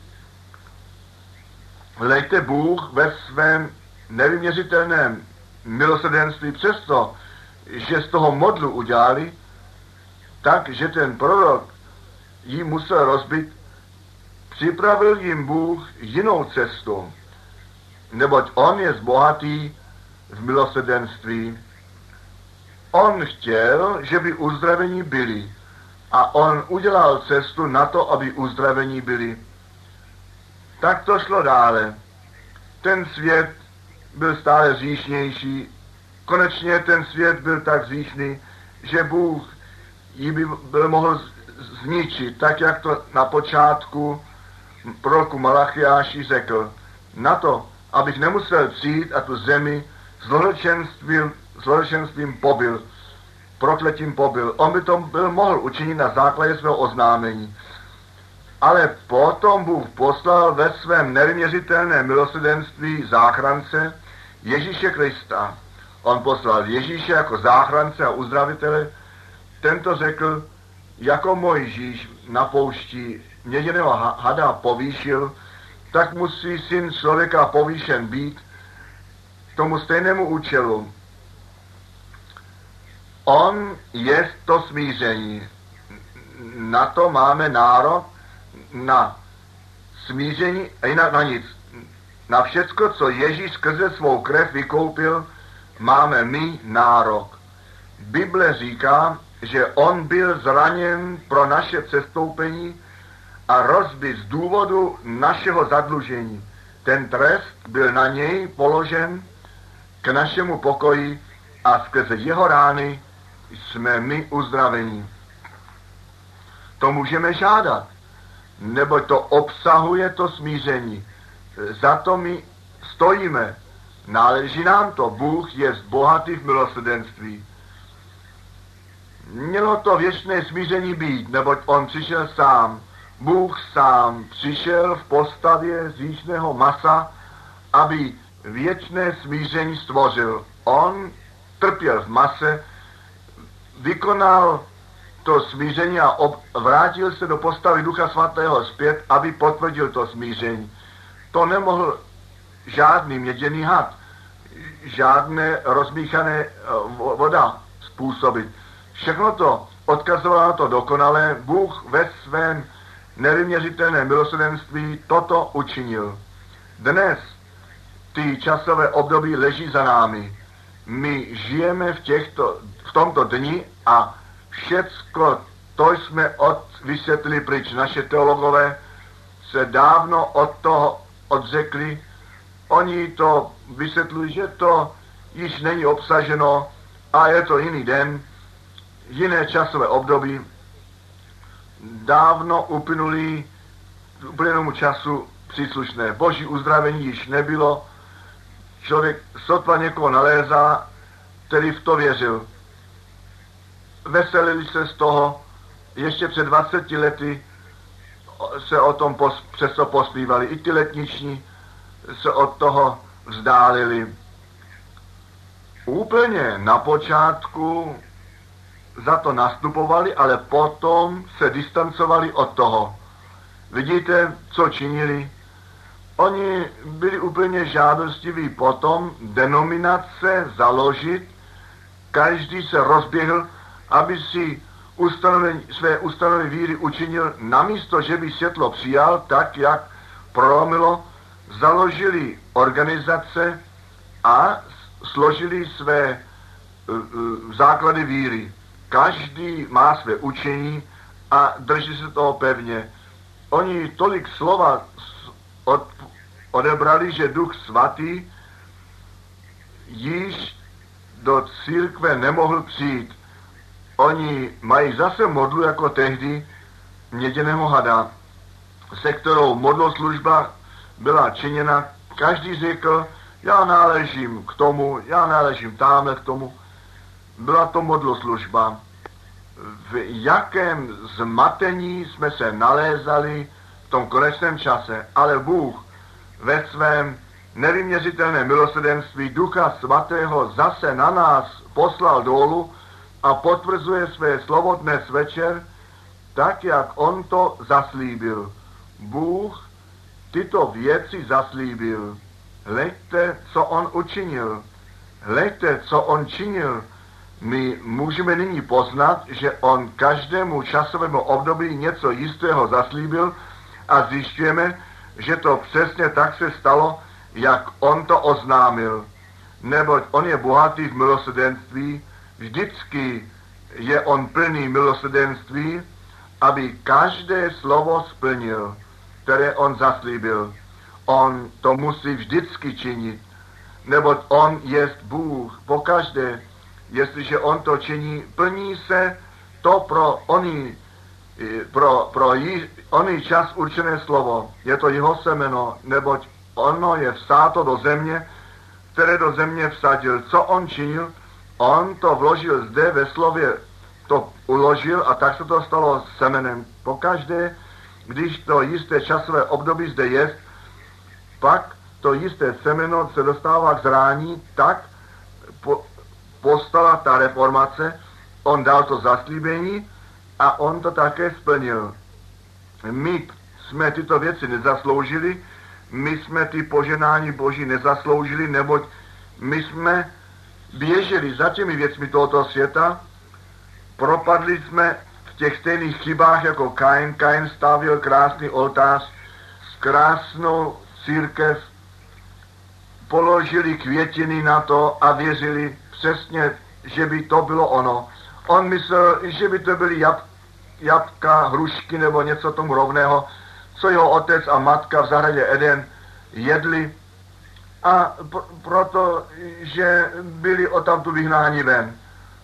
Lejte Bůh ve svém nevyměřitelném milosrdenství přesto, že z toho modlu udělali, tak, že ten prorok jí musel rozbit, připravil jim Bůh jinou cestu, neboť on je zbohatý v milosrdenství. On chtěl, že by uzdravení byli, a on udělal cestu na to, aby uzdravení byli. Tak to šlo dále. Ten svět byl stále říšnější. Konečně ten svět byl tak říšný, že Bůh ji by byl mohl zničit, tak jak to na počátku proroku Malachiáši řekl. Na to, abych nemusel přijít a tu zemi zločenstvím, zločenstvím pobyl, prokletím pobyl. On by to byl mohl učinit na základě svého oznámení. Ale potom Bůh poslal ve svém nevyměřitelném milosrdenství záchrance Ježíše Krista. On poslal Ježíše jako záchrance a uzdravitele. Tento řekl, jako Mojžíš na poušti měděného hada povýšil, tak musí syn člověka povýšen být k tomu stejnému účelu. On je to smíření. Na to máme nárok, na smíření a jinak na nic. Na všecko, co Ježíš skrze svou krev vykoupil, máme my nárok. Bible říká, že on byl zraněn pro naše přestoupení a rozbit z důvodu našeho zadlužení. Ten trest byl na něj položen k našemu pokoji a skrze jeho rány jsme my uzdraveni. To můžeme žádat, neboť to obsahuje to smíření. Za to my stojíme. Náleží nám to. Bůh je bohatý v milosrdenství. Mělo to věčné smíření být, neboť on přišel sám. Bůh sám přišel v postavě zíšného masa, aby věčné smíření stvořil. On trpěl v mase, vykonal to smíření a ob- vrátil se do postavy Ducha Svatého zpět, aby potvrdil to smíření. To nemohl žádný měděný had, žádné rozmíchané voda způsobit. Všechno to odkazovalo na to dokonalé. Bůh ve svém nevyměřitelném milosrdenství toto učinil. Dnes ty časové období leží za námi. My žijeme v, těchto, v tomto dni a všecko to jsme od, vysvětlili pryč. Naše teologové se dávno od toho odřekli. Oni to vysvětlují, že to již není obsaženo a je to jiný den, jiné časové období. Dávno uplynulý uplynulému času příslušné. Boží uzdravení již nebylo. Člověk sotva někoho nalézá, který v to věřil. Veselili se z toho, ještě před dvaceti lety se o tom pos, přesto pospívali. I ty letniční se od toho vzdálili. Úplně na počátku za to nastupovali, ale potom se distancovali od toho. Vidíte, co činili? Oni byli úplně žádostiví potom denominace založit, každý se rozběhl, aby si ustanovení, své ustanovení víry učinil, namísto, že by světlo přijal, tak jak prolomilo, založili organizace a složili své uh, uh, základy víry. Každý má své učení a drží se toho pevně. Oni tolik slova od, odebrali, že Duch Svatý již do církve nemohl přijít. Oni mají zase modlu jako tehdy měděného hada, se kterou modloslužba byla činěna. Každý řekl, já náležím k tomu, já náležím tamhle k tomu. Byla to modloslužba. V jakém zmatení jsme se nalézali v tom konečném čase, ale Bůh ve svém nevyměřitelném milosrdenství Ducha Svatého zase na nás poslal dolů a potvrzuje své slovo dnes večer, tak jak on to zaslíbil. Bůh tyto věci zaslíbil. Hleďte, co on učinil. Hleďte, co on činil. My můžeme nyní poznat, že on každému časovému období něco jistého zaslíbil a zjišťujeme, že to přesně tak se stalo, jak on to oznámil. Neboť on je bohatý v milosrdenství, vždycky je on plný milosrdenství, aby každé slovo splnil, které on zaslíbil. On to musí vždycky činit, neboť on jest Bůh pokaždé. Jestliže on to činí, plní se to pro oný, pro, pro jí, oný čas určené slovo. Je to jeho semeno, neboť ono je vsáto do země, které do země vsadil. Co on činil? On to vložil zde ve slově, to uložil a tak se to stalo semenem. Pokaždé, když to jisté časové období zde je, pak to jisté semeno se dostává k zrání, tak po, postala ta reformace, on dal to zaslíbení a on to také splnil. My jsme tyto věci nezasloužili, my jsme ty poženání Boží nezasloužili, neboť my jsme běželi za těmi věcmi tohoto světa, propadli jsme v těch stejných chybách jako Kain. Kain stavěl krásný oltář, krásnou církev, položili květiny na to a věřili přesně, že by to bylo ono. On myslel, že by to byly jab, jabka, hrušky nebo něco tomu rovného, co jeho otec a matka v zahradě Eden jedli, a pr- proto, že byli odtamtu vyhnáni ven.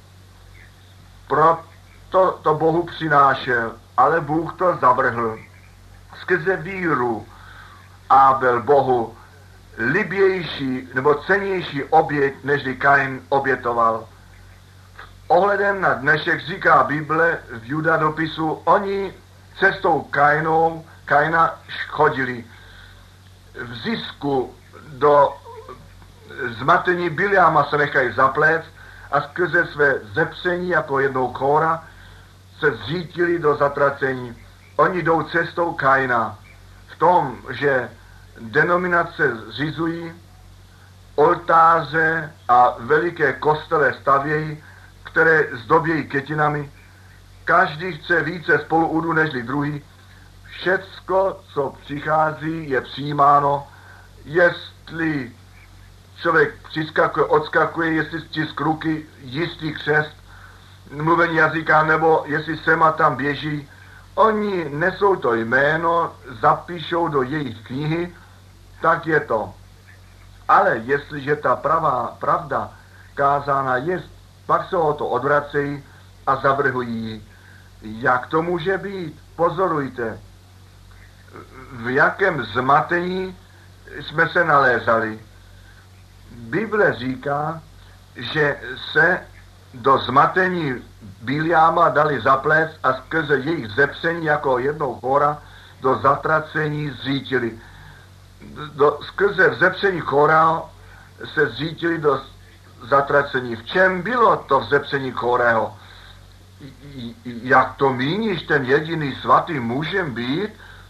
Proto to Bohu přinášel, ale Bůh to zavrhl. Skrze víru Abel Bohu libější nebo cennější oběť, nežli Kain obětoval. Ohledem na dnešek říká Bible v Juda dopisu, oni cestou Kainou, Kaina chodili. V zisku do zmatení Biliáma se nechají zaplést a skrze své zepření jako jednou kóra se zřítili do zatracení. Oni jdou cestou Kaina v tom, že denominace zřizují, oltáře a veliké kostele stavějí, které zdobějí květinami. Každý chce více spoluúdu nežli druhý. Všecko, co přichází, je přijímáno. Jestli člověk přiskakuje, odskakuje, jestli stisk ruky, jistý křest, mluvení jazyka, nebo jestli sem a tam běží, oni nesou to jméno, zapíšou do jejich knihy, tak je to. Ale jestliže ta pravá pravda kázána je, pak se o to odvracejí a zavrhují ji. Jak to může být? Pozorujte, v jakém zmatení jsme se nalézali. Bible říká, že se do zmatení Biliáma dali zaplést a skrze jejich zepření jako jednou chora do zatracení zřítili. Do, skrze vzepření chora se zřítili do zatracení. V čem bylo to vzepření chorého? Jak to míníš, ten jediný svatý můžem být?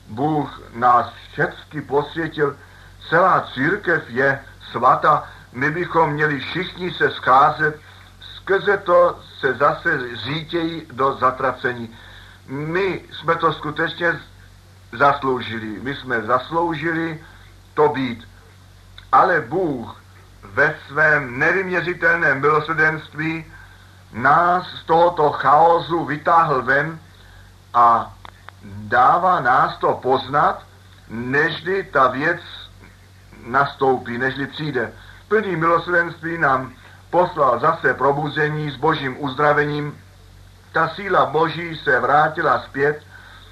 Bůh nás všechny posvětil, celá církev je svatá, my bychom měli všichni se scházet, skrze to se zase řítějí do zatracení. My jsme to skutečně zasloužili, my jsme zasloužili to být, ale Bůh ve svém nevyměřitelném milosrdenství nás z tohoto chaosu vytáhl ven a dává nás to poznat, nežli ta věc nastoupí, nežli přijde. Plný milosrdenství nám poslal zase probuzení s božím uzdravením. Ta síla boží se vrátila zpět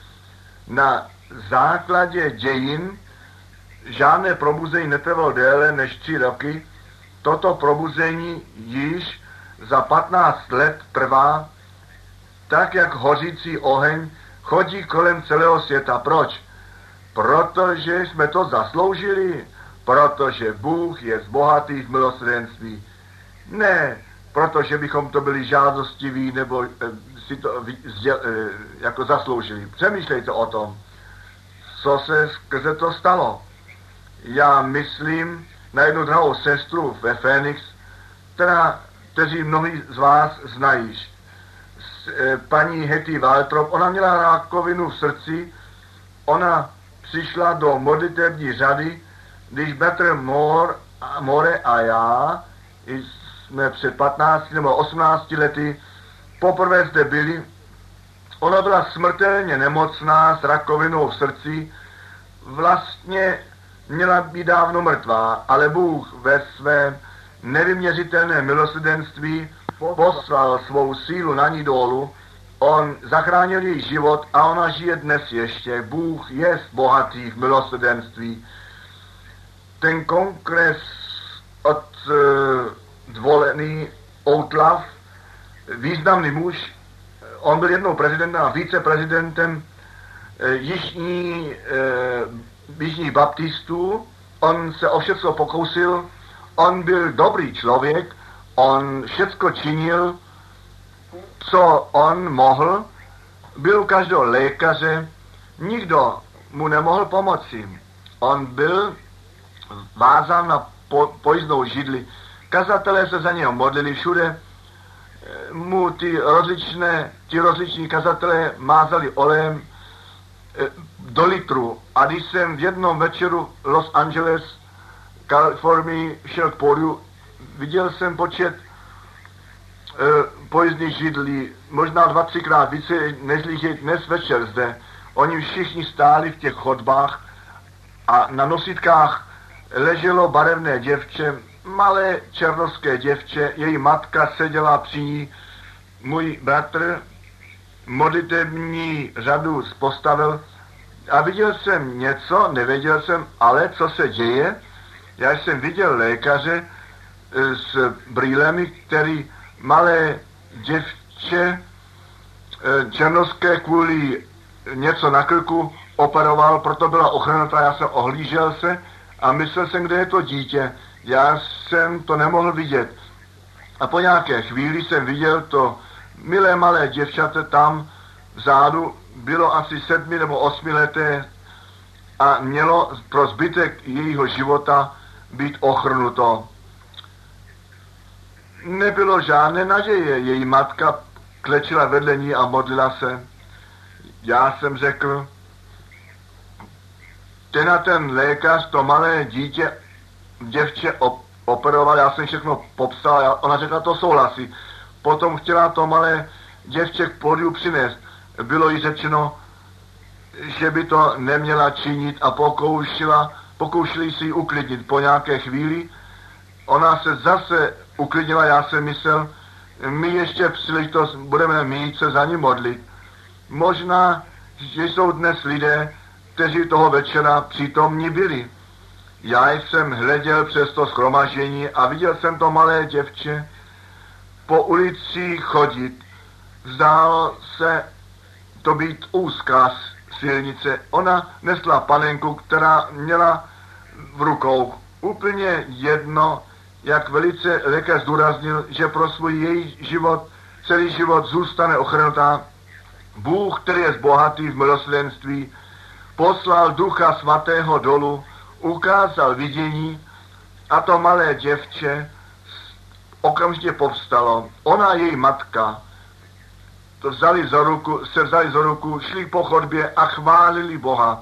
na základě dějin. Žádné probuzení netrvalo déle než tři roky. Toto probuzení již za patnáct let trvá, tak jak hořící oheň chodí kolem celého světa. Proč? Protože jsme to zasloužili, protože Bůh je bohatý v milosrdenství. Ne, protože bychom to byli žádostiví nebo e, si to e, jako zasloužili. Přemýšlejte o tom, co se skrze to stalo. Já myslím na jednu drahou sestru ve Phoenix, která, kteří mnohí z vás znají. E, paní Hetty Waltrop, ona měla rakovinu v srdci, ona přišla do modlitební řady, když Bratr Moore, More a já jsme před patnácti nebo osmnácti lety poprvé zde byli. Ona byla smrtelně nemocná s rakovinou v srdci, vlastně měla být dávno mrtvá, ale Bůh ve svém nevyměřitelném milosrdenství poslal svou sílu na ní dolů. On zachránil její život a ona žije dnes ještě. Bůh je bohatý v milosrdenství. Ten kongres od uh, dvolený Outlaw, významný muž, on byl jednou prezidentem a viceprezidentem uh, jižní, uh, jižních baptistů. On se o všecko pokousil, on byl dobrý člověk, on všecko činil, co on mohl, byl u každého lékaře, nikdo mu nemohl pomoci. On byl vázán na po, pojízdnou židli. Kazatelé se za něho modlili všude, mu ty rozličné, ti rozliční kazatelé mázali olejem do litru. A když jsem v jednom večeru Los Angeles, Kalifornii šel k pódiu, viděl jsem počet pojízdných židlí, možná dva, třikrát více, než je dnes večer zde. Oni všichni stáli v těch chodbách a na nositkách leželo barevné děvče, malé černovské děvče, její matka seděla při ní. Můj bratr modlitební řadu postavil a viděl jsem něco, nevěděl jsem ale, co se děje. Já jsem viděl lékaře s brýlemi, který malé děvče černovské kvůli něco na krku operoval, proto byla ochrnutá, já jsem ohlížel se a myslel jsem, kde je to dítě. Já jsem to nemohl vidět. A po nějaké chvíli jsem viděl to milé malé děvčate tam vzadu, bylo asi sedmi nebo osmi leté a mělo pro zbytek jejího života být ochrnuto. Nebylo žádné naděje, její matka klečila vedle ní a modlila se. Já jsem řekl, ten a ten lékař to malé dítě, děvče op- operoval, já jsem všechno popsal, ona řekla, to souhlasí. Potom chtěla to malé děvče k pódiu přinést. Bylo jí řečeno, že by to neměla činit a pokoušela, pokoušeli si ji uklidnit. Po nějaké chvíli ona se zase uklidnila, já jsem myslel, my ještě příležitost budeme mít se za ní modlit. Možná, že jsou dnes lidé, kteří toho večera přítomní byli. Já jsem hleděl přes to shromaždění a viděl jsem to malé děvče po ulici chodit. Zdálo se to být úzká silnice. Ona nesla panenku, která měla v rukou úplně jedno, jak velice lékař zdůraznil, že pro svůj její život, celý život zůstane ochrnutá. Bůh, který je bohatý v milosrdenství, poslal Ducha Svatého dolu, ukázal vidění a to malé děvče okamžitě povstalo. Ona a její matka to vzali za ruku, se vzali za ruku, šli po chodbě a chválili Boha.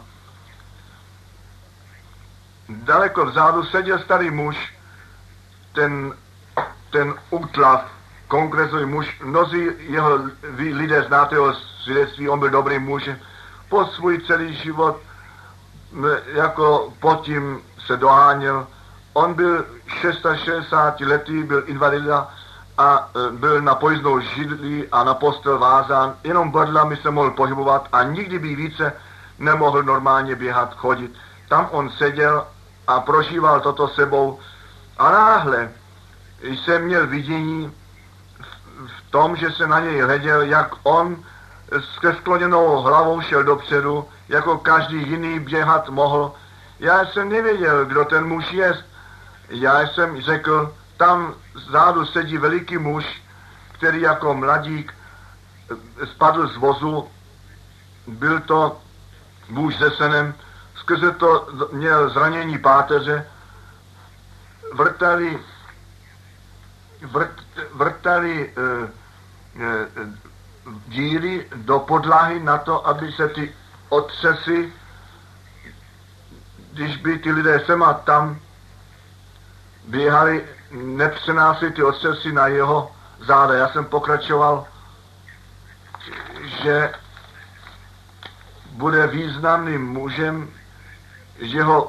Daleko vzadu seděl starý muž, ten, ten útlav, kongresový muž, mnozí jeho lidé znáte jeho svědectví, on byl dobrý muž, po svůj celý život jako potím se doháněl. On byl šedesát šest letý, byl invalida a byl na pojízdnou židli a na postel vázán, jenom brdlami se mohl pohybovat a nikdy by více nemohl normálně běhat, chodit. Tam on seděl a prožíval toto sebou a náhle jsem měl vidění v tom, že se na něj hleděl, jak on s skloněnou hlavou šel dopředu, jako každý jiný běhat mohl. Já jsem nevěděl, kdo ten muž je. Já jsem řekl, tam zádu sedí veliký muž, který jako mladík spadl z vozu. Byl to muž se senem, skrze to měl zranění páteře. Vrtali, vrt, vrtali e, e, díry do podlahy na to, aby se ty otřesy, když by ty lidé sem a tam běhali, nepřenášeli ty otřesy na jeho záda. Já jsem pokračoval, že bude významným mužem, že ho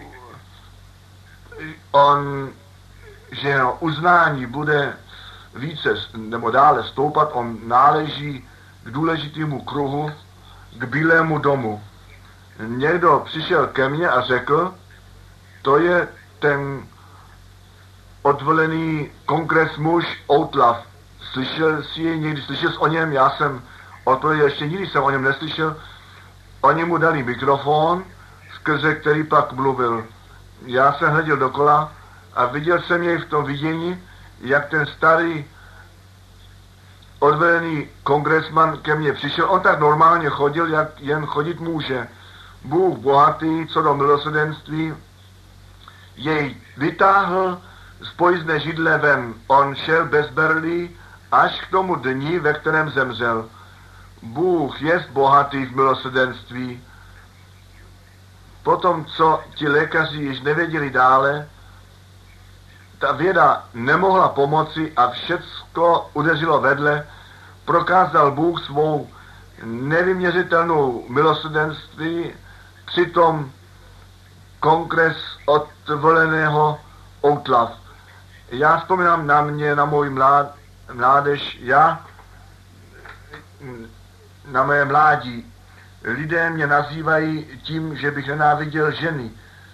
on, že jeho uznání bude více nebo dále stoupat, on náleží k důležitému kruhu, k Bílému domu. Někdo přišel ke mně a řekl, to je ten odvolený kongres muž Outlaw. Slyšel jsi jej někdy, slyšel jsi o něm? Já jsem odpověděl, ještě nikdy jsem o něm neslyšel. Oni mu dali mikrofon, skrze který pak mluvil. Já jsem hleděl dokola a viděl jsem jej v tom vidění, jak ten starý odvedený kongresman ke mně přišel. On tak normálně chodil, jak jen chodit může. Bůh bohatý, co do milosrdenství, jej vytáhl z pojízdné židle ven. On šel bez berlí až k tomu dni, ve kterém zemřel. Bůh jest bohatý v milosrdenství. Potom, co ti lékaři již nevěděli dále, ta věda nemohla pomoci a všecko udeřilo vedle, prokázal Bůh svou nevyměřitelnou milosrdenství, přitom kongres odvoleného Outlaw. Já vzpomínám na mě, na můj mlád, mládež, já na mé mládí. Lidé mě nazývají tím, že bych nenáviděl ženy.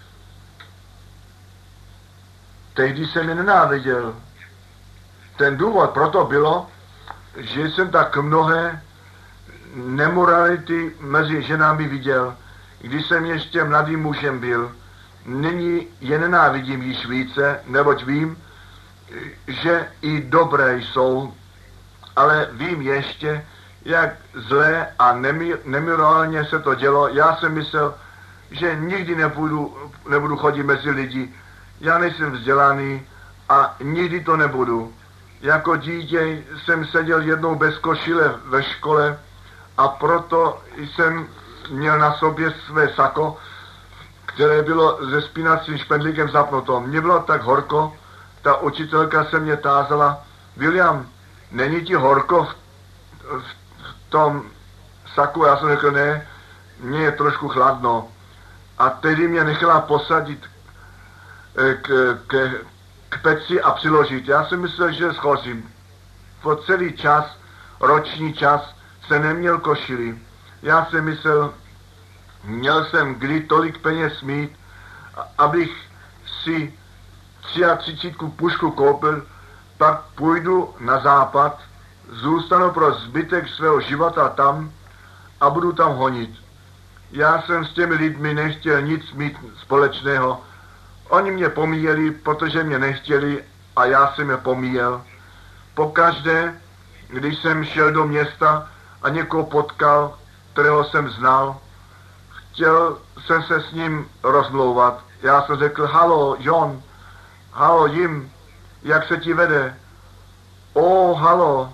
Tehdy jsem je nenáviděl. Ten důvod proto bylo, že jsem tak mnohé nemorality mezi ženami viděl, když jsem ještě mladým mužem byl. Nyní je nenávidím již více, neboť vím, že i dobré jsou, ale vím ještě, jak zlé a nemorálně se to dělo. Já jsem myslel, že nikdy nebudu, nebudu chodit mezi lidi. Já nejsem vzdělaný a nikdy to nebudu. Jako dítě jsem seděl jednou bez košile ve škole a proto jsem měl na sobě své sako, které bylo se spínacím špendlíkem zapnuto. Mně bylo tak horko, ta učitelka se mě tázala, William, není ti horko v, v tom saku? Já jsem řekl, ne, mně je trošku chladno. A tedy mě nechala posadit k, k, k peci a přiložit. Já jsem myslel, že schořím. Po celý čas, roční čas, se neměl košili. Já jsem myslel, měl jsem kdy tolik peněz mít, abych si třicítku pušku koupil, pak půjdu na západ, zůstanu pro zbytek svého života tam a budu tam honit. Já jsem s těmi lidmi nechtěl nic mít společného. Oni mě pomíjeli, protože mě nechtěli a já jsem je pomíjel. Pokaždé, když jsem šel do města a někoho potkal, kterého jsem znal, chtěl jsem se s ním rozmlouvat. Já jsem řekl, halo, John, halo, Jim, jak se ti vede? O, halo.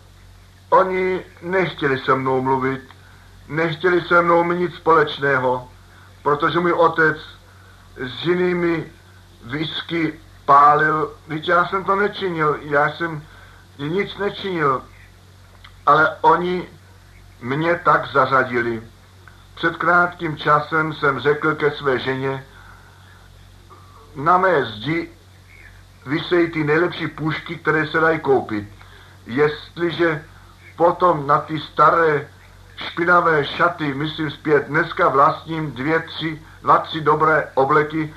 Oni nechtěli se mnou mluvit, nechtěli se mnou mít nic společného, protože můj otec s jinými whisky pálil. Víte, já jsem to nečinil, já jsem nic nečinil, ale oni mě tak zařadili. Před krátkým časem jsem řekl ke své ženě, na mé zdi visejí ty nejlepší pušky, které se dají koupit. Jestliže potom na ty staré špinavé šaty, myslím zpět, dneska vlastním dvě, tři, dva, tři dobré obleky,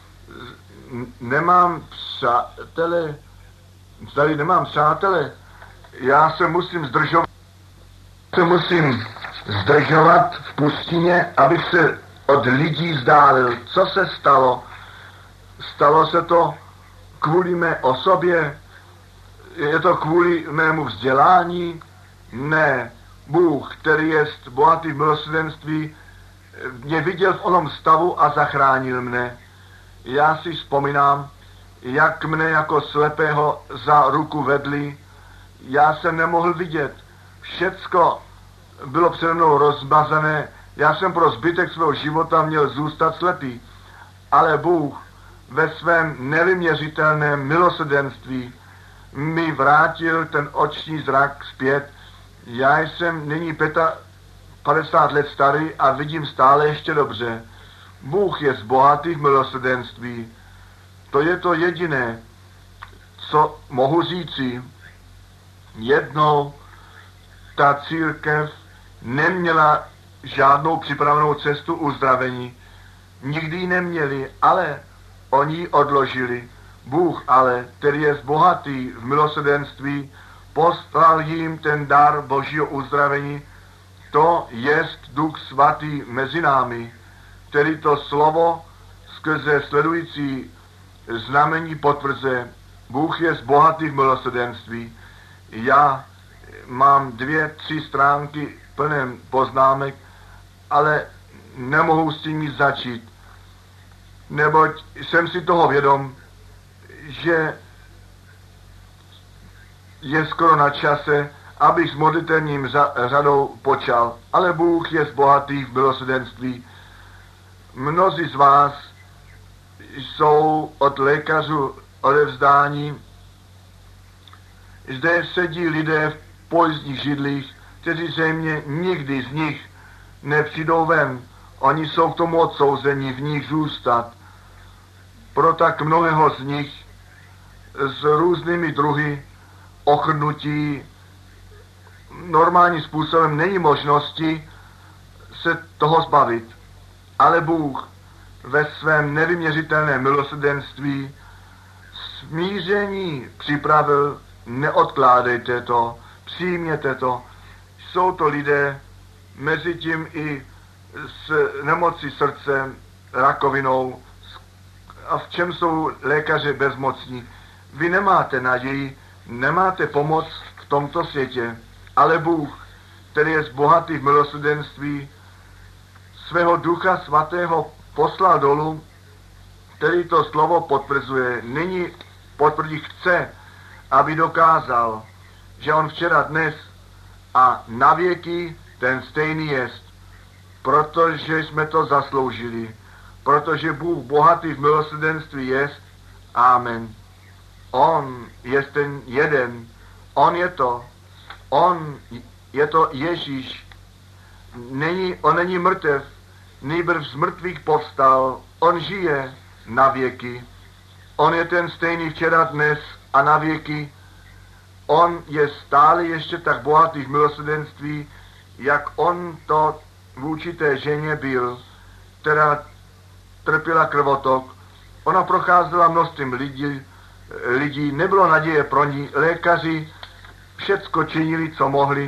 nemám přátele, tady nemám přátele, já se musím zdržovat, se musím zdržovat v pustině, abych se od lidí vzdálil. Co se stalo? Stalo se to kvůli mé osobě? Je to kvůli mému vzdělání? Ne. Bůh, který je bohatý v milosrdenství, mě viděl v onom stavu a zachránil mne. Já si vzpomínám, jak mne jako slepého za ruku vedli. Já jsem nemohl vidět. Všecko bylo přede mnou rozmazané. Já jsem pro zbytek svého života měl zůstat slepý. Ale Bůh ve svém nevyměřitelném milosrdenství mi vrátil ten oční zrak zpět. Já jsem nyní padesát let starý a vidím stále ještě dobře. Bůh je bohatý v milosrdenství. To je to jediné, co mohu říci. Jednou ta církev neměla žádnou připravenou cestu uzdravení. Nikdy ji neměli, ale oni ji odložili. Bůh ale, který je bohatý v milosrdenství, poslal jim ten dar Božího uzdravení, to jest Duch Svatý mezi námi, který to slovo skrze sledující znamení potvrzuje. Bůh je bohatý v milosrdenství. Já mám dvě, tři stránky plné poznámek, ale nemohu s tím nic začít, neboť jsem si toho vědom, že je skoro na čase, abych s modlitelním řadou počal. Ale Bůh je bohatý v milosrdenství. Mnozí z vás jsou od lékařů odevzdáni. Zde sedí lidé v pojízdních židlích, kteří zřejmě nikdy z nich nepřijdou ven. Oni jsou k tomu odsouzeni v nich zůstat. Pro tak mnohého z nich s různými druhy ochrnutí normálním způsobem není možnosti se toho zbavit. Ale Bůh ve svém nevyměřitelném milosrdenství smíření připravil. Neodkládejte to, přijměte to. Jsou to lidé mezi tím i s nemocí srdce, rakovinou, a v čem jsou lékaři bezmocní. Vy nemáte naději, nemáte pomoc v tomto světě, ale Bůh, který je bohatý v milosrdenství, svého Ducha Svatého poslal dolů, který to slovo potvrzuje. Nyní potvrdí chce, aby dokázal, že on včera, dnes a navěky ten stejný jest, protože jsme to zasloužili, protože Bůh bohatý v milosrdenství jest. Amen. On je ten jeden, on je to, on je to Ježíš. Není, on není mrtev, nýbrž z mrtvých povstal, on žije na věky. On je ten stejný včera, dnes a na věky. On je stále ještě tak bohatý v milosrdenství, jak on to vůči té ženě byl, která trpěla krvotok. Ona procházela množstvím lidí, lidí, nebylo naděje pro ní, lékaři všecko činili, co mohli.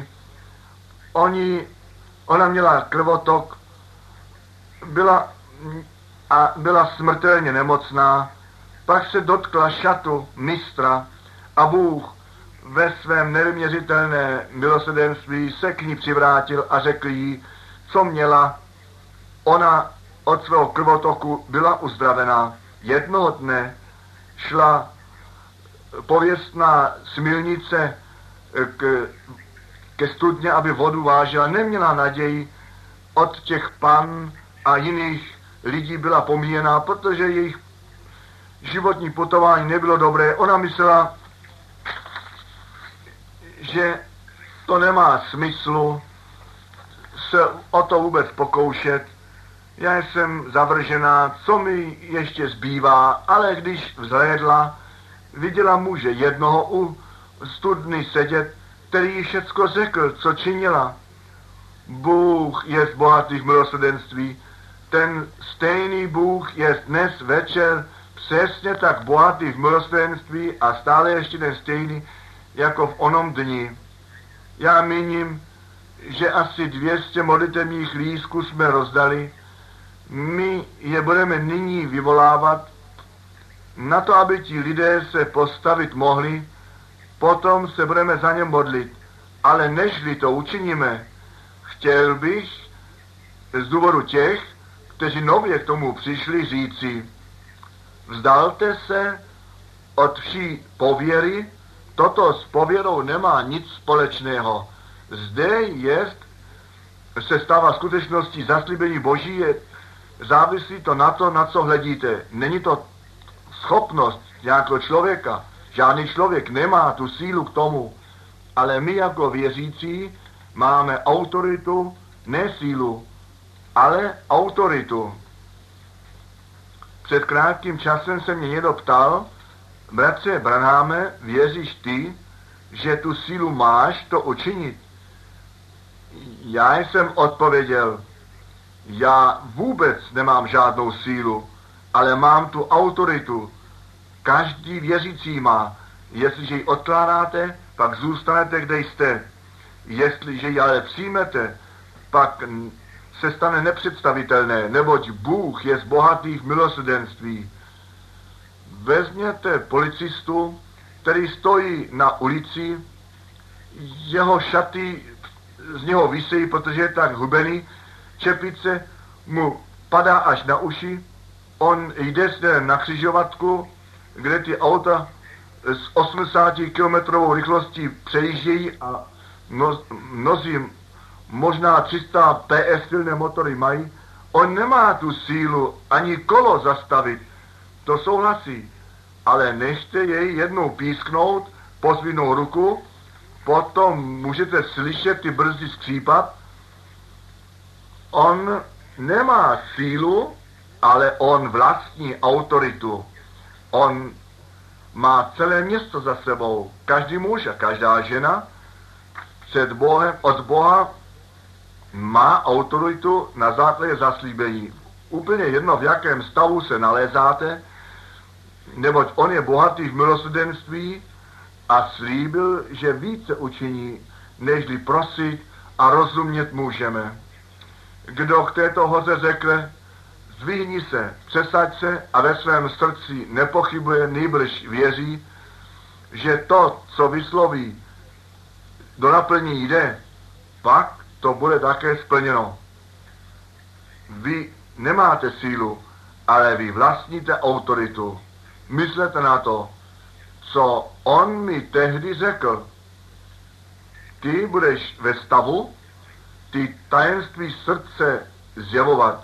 Oni, ona měla krvotok, byla, a byla smrtelně nemocná, pak se dotkla šatu mistra a Bůh ve svém nevyměřitelné milosrdenství se k ní přivrátil a řekl jí, co měla. ona od svého krvotoku byla uzdravená. Jednoho dne šla pověstná smilnice k, ke studně, aby vodu vážila. Neměla naději, od těch pan a jiných lidí byla pomíjená, protože jejich životní putování nebylo dobré. Ona myslela, že to nemá smyslu se o to vůbec pokoušet. Já jsem zavržená, co mi ještě zbývá, ale když vzhlédla, viděla muže jednoho u studny sedět, který jí všecko řekl, co činila. Bůh je z bohatých milosrdenství. Ten stejný Bůh je dnes večer přesně tak bohatý v milosrdenství a stále ještě ten stejný jako v onom dni. Já míním, že asi dvě stě modlitevních lístků jsme rozdali. My je budeme nyní vyvolávat na to, aby ti lidé se postavit mohli, potom se budeme za ně modlit. Ale nežli to učiníme, chtěl bych z důvodu těch, kteří nově k tomu přišli, říci, vzdalte se od vší pověry, toto s pověrou nemá nic společného. Zde je, se stává skutečností zaslíbení Boží, je, závisí to na to, na co hledíte. Není to schopnost nějakého člověka. Žádný člověk nemá tu sílu k tomu, ale my jako věřící máme autoritu, ne sílu, ale autoritu. Před krátkým časem se mě někdo ptal, bratře Branháme, věříš ty, že tu sílu máš to učinit? Já jsem odpověděl, já vůbec nemám žádnou sílu, ale mám tu autoritu. Každý věřící má. Jestliže ji odkládáte, pak zůstanete, kde jste. Jestliže ji ale přijmete, pak se stane nepředstavitelné, neboť Bůh je z bohatých milosrdenství. Vezměte policistu, který stojí na ulici, jeho šaty z něho visejí, protože je tak hubený, čepice mu padá až na uši, on jde směrem na křižovatku, kde ty auta s osmdesáti kilometrovou rychlostí přejíždějí a mnozí možná tři sta P S silné motory mají, on nemá tu sílu ani kolo zastavit, to souhlasí, ale nechte jej jednou písknout, pozvinout ruku, potom můžete slyšet ty brzdy skřípat. On nemá sílu, ale on vlastní autoritu. On má celé město za sebou. Každý muž a každá žena před Bohem, od Boha má autoritu na základě zaslíbení. Úplně jedno, v jakém stavu se nalézáte, neboť on je bohatý v milosrdenství a slíbil, že více učiní, nežli prosit a rozumět můžeme. Kdo k této hoře řekne, zdvihni se, přesaď se a ve svém srdci nepochybuje, nýbrž věří, že to, co vysloví, do naplnění jde, pak to bude také splněno. Vy nemáte sílu, ale vy vlastníte autoritu. Myslete na to, co on mi tehdy řekl. Ty budeš ve stavu, ty tajemství srdce zjevovat.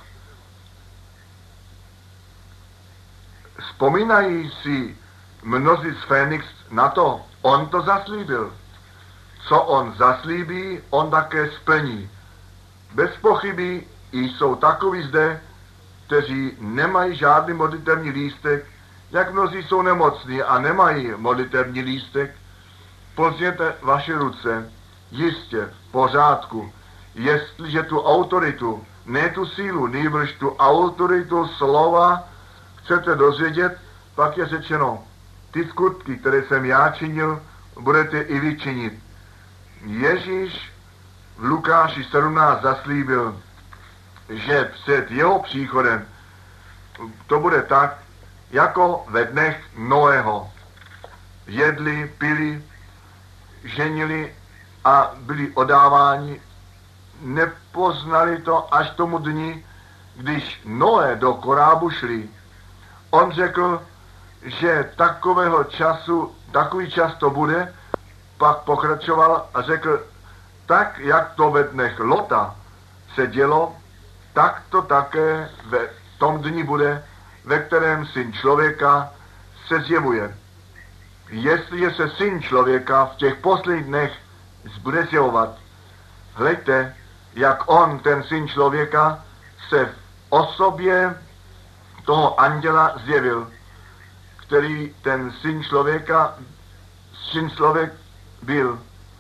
Vzpomínají si mnozí z Fénix na to, on to zaslíbil. Co on zaslíbí, on také splní. Bez pochyby jsou takoví zde, kteří nemají žádný modlitevní lístek, jak mnozí jsou nemocní a nemají modlitevní lístek. Pozněte vaše ruce, jistě, v pořádku, jestliže tu autoritu, ne tu sílu, nýbrž tu autoritu slova chcete dozvědět, pak je řečeno, ty skutky, které jsem já činil, budete i vy činit. Ježíš v Lukáši sedmnáct zaslíbil, že před jeho příchodem to bude tak, jako ve dnech Noého. Jedli, pili, ženili a byli odáváni, nepoznali to až tomu dni, když Noé do korábu šli, on řekl, že takového času, takový čas to bude, pak pokračoval a řekl, tak jak to ve dnech Lota se dělo, tak to také ve tom dni bude, ve kterém syn člověka se zjevuje. Jestliže se syn člověka v těch posledních dnech bude zjevovat, hleďte, jak on, ten syn člověka, se v osobě toho anděla zjevil, který ten syn člověka, syn člověk byl.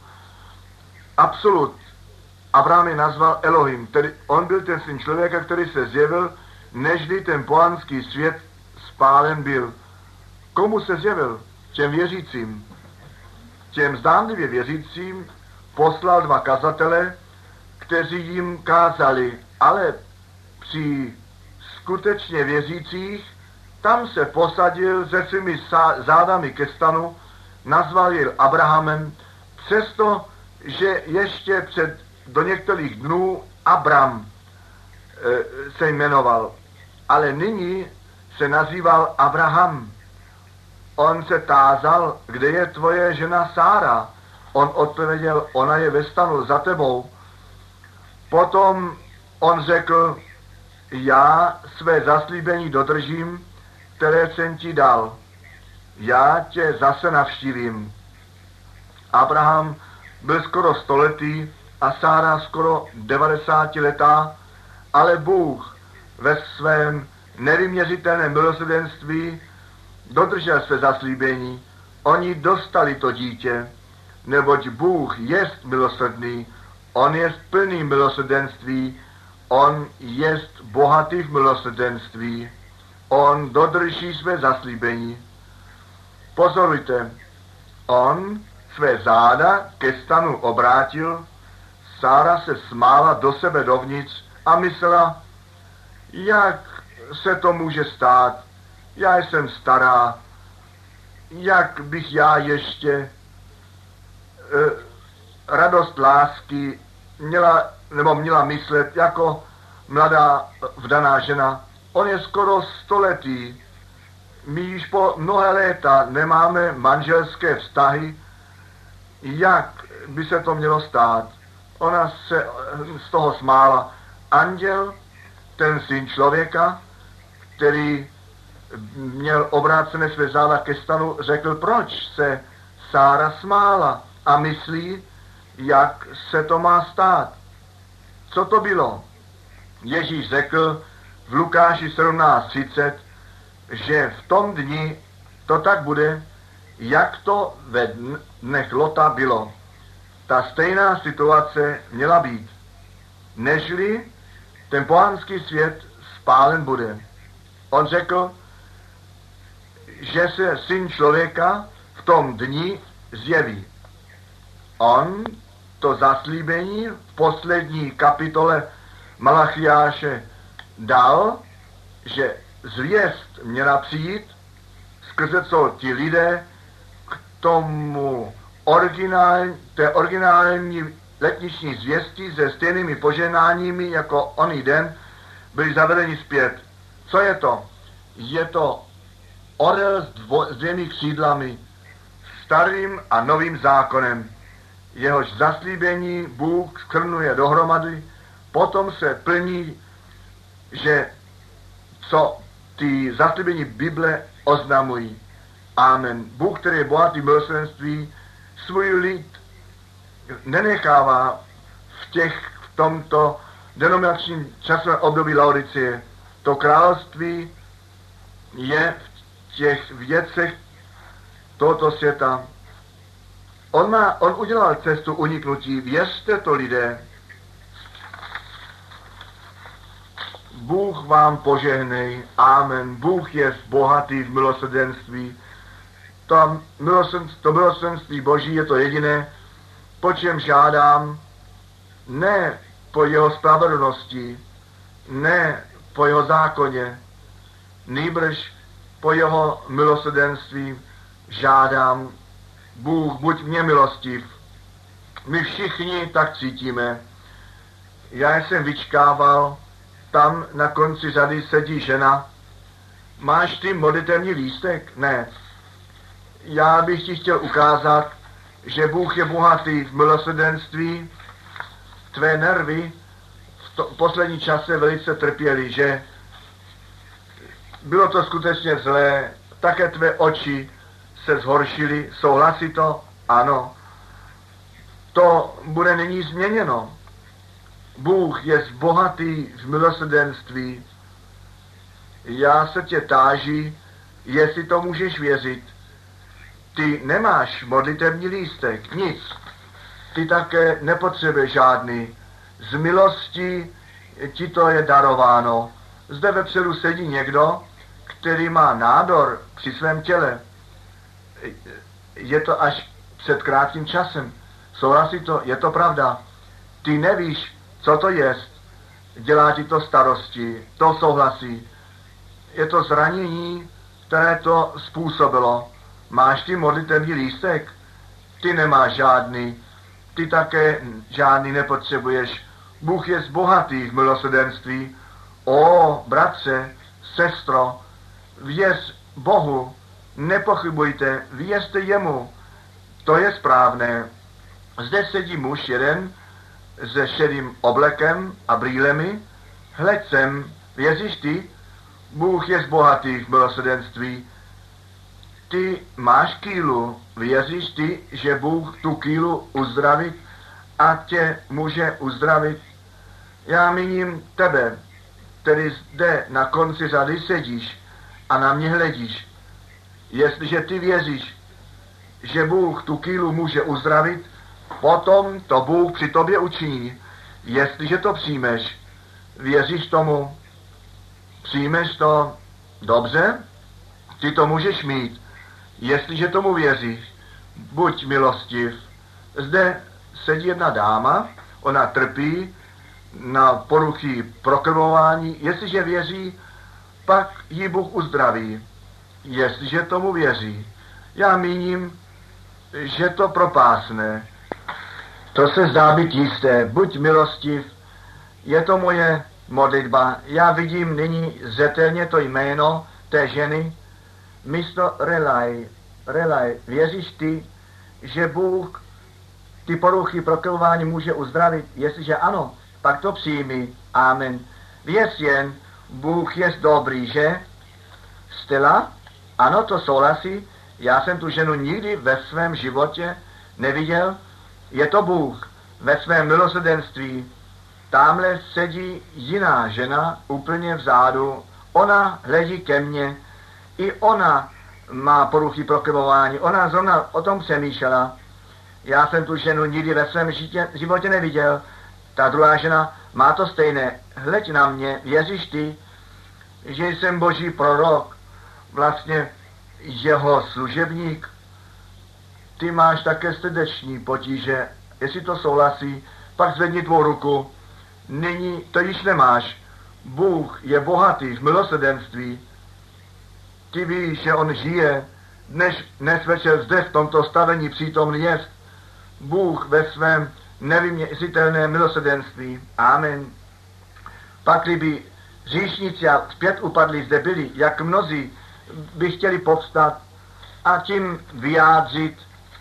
Absolut. Abraham je nazval Elohim, tedy on byl ten syn člověka, který se zjevil, nežli ten pohanský svět spálen byl. Komu se zjevil? Těm věřícím. Těm zdánlivě věřícím poslal dva kazatele, kteří jim kázali, ale při skutečně věřících tam se posadil se svými zádami ke stanu, nazval jej Abrahamem, přesto, že ještě před do některých dnů Abram e, se jmenoval, ale nyní se nazýval Abraham. On se tázal, kde je tvoje žena Sára. On odpověděl, ona je ve stanu za tebou. Potom on řekl, já své zaslíbení dodržím, které jsem ti dal. Já tě zase navštívím. Abraham byl skoro stoletý a Sára skoro devadesátiletá, ale Bůh ve svém nevyměřitelném milosrdenství dodržel své zaslíbení. Oni dostali to dítě, neboť Bůh jest milosrdný, on jest plný milosrdenství, on jest bohatý v milosrdenství, on dodrží své zaslíbení. Pozorujte, on své záda ke stanu obrátil, Sára se smála do sebe dovnitř a myslela, jak se to může stát, já jsem stará, jak bych já ještě e, radost lásky měla, nebo měla myslet jako mladá vdaná žena. On je skoro stoletý, my již po mnohé léta nemáme manželské vztahy, jak by se to mělo stát. Ona se z toho smála. Anděl, ten syn člověka, který měl obrácené své záda ke stanu, řekl, proč se Sára smála a myslí, jak se to má stát. Co to bylo? Ježíš řekl v Lukáši sedmnáct třicet, že v tom dni to tak bude, jak to ve dnech Lota bylo. Ta stejná situace měla být. Nežli ten pohanský svět spálen bude. On řekl, že se syn člověka v tom dni zjeví. On to zaslíbení v poslední kapitole Malachiáše dal, že zvěst měla přijít, skrze co ti lidé k tomu originální, té originální letniční zvěsti se stejnými poženáními jako oný den byli zavedeni zpět. Co je to? Je to orel s, dvo, s dvěmi křídlami, starým a novým zákonem. Jehož zaslíbení Bůh skrnuje dohromady, potom se plní, že co ty zaslíbení Bible oznamují. Amen. Bůh, který je bohatý milosrdenství, svůj lid nenechává v těch, v tomto denominačním časovém období Laodicie. To království je v těch věcech tohoto světa. On, má, on udělal cestu uniknutí. Věřte to, lidé. Bůh vám požehnej. Amen. Bůh je bohatý v milosrdenství. To milosrdenství, to milosrdenství Boží je to jediné, po čem žádám, ne po jeho spravedlnosti, ne po jeho zákoně, nýbrž po jeho milosrdenství žádám. Bůh, buď mě milostiv. My všichni tak cítíme. Já jsem vyčkával tam na konci řady sedí žena. Máš ty modlitevní lístek? Ne. Já bych ti chtěl ukázat, že Bůh je bohatý v milosrdenství. Tvé nervy v to, poslední čase velice trpěly, že bylo to skutečně zlé, také tvé oči se zhoršily. Souhlasí to? Ano. To bude nyní změněno. Bůh je bohatý v milosrdenství. Já se tě táži, jestli to můžeš věřit. Ty nemáš modlitevní lístek, nic. Ty také nepotřebuješ žádný. Z milosti ti to je darováno. Zde vepředu sedí někdo, který má nádor při svém těle. Je to až před krátkým časem. Souhlasí to? Je to pravda. Ty nevíš, co to je. Dělá ti to starosti. To souhlasí. Je to zranění, které to způsobilo. Máš ty modlitevní lístek? Ty nemáš žádný. Ty také žádný nepotřebuješ. Bůh je bohatý v milosrdenství. O, bratře, sestro, věř Bohu, nepochybujte, věřte jemu. To je správné. Zde sedí muž jeden se šedým oblekem a brýlemi. Hleď sem, věříš ty? Bůh je bohatý v milosrdenství. Ty máš kýlu, věříš ty, že Bůh tu kýlu uzdravit a tě může uzdravit? Já míním tebe, který zde na konci řady sedíš a na mě hledíš. Jestliže ty věříš, že Bůh tu kýlu může uzdravit, potom to Bůh při tobě učiní. Jestliže to přijmeš, věříš tomu, přijmeš to, dobře, ty to můžeš mít. Jestliže tomu věříš, buď milostiv. Zde sedí jedna dáma, ona trpí na poruchy prokrvování. Jestliže věří, pak ji Bůh uzdraví. Jestliže tomu věří. Já míním, že to propásne. To se zdá být jisté. Buď milostiv. Je to moje modlitba. Já vidím nyní zřetelně to jméno té ženy. Místo relaj. Relaj. Věříš ty, že Bůh ty poruchy prokrvování může uzdravit? Jestliže ano, pak to přijmi. Amen. Věř jen, Bůh je dobrý, že? Stella? Ano, to souhlasí. Já jsem tu ženu nikdy ve svém životě neviděl. Je to Bůh ve svém milosrdenství. Támhle sedí jiná žena úplně vzadu. Ona hledí ke mně. I ona má poruchy prokrvování. Ona zrovna o tom přemýšlela. Já jsem tu ženu nikdy ve svém žitě, životě neviděl. Ta druhá žena má to stejné. Hleď na mě, věříš ty, že jsem Boží prorok, vlastně jeho služebník? Ty máš také srdeční potíže. Jestli to souhlasí, pak zvedni tvou ruku. Nyní to již nemáš. Bůh je bohatý v milosrdenství. Ty víš, že on žije, dnes, dnes večer zde v tomto stavení přítomný jest. Bůh ve svém nevyměřitelném milosrdenství. Amen. Pak kdyby hříšníci a zpět upadli zde byli, jak mnozí by chtěli povstat a tím vyjádřit: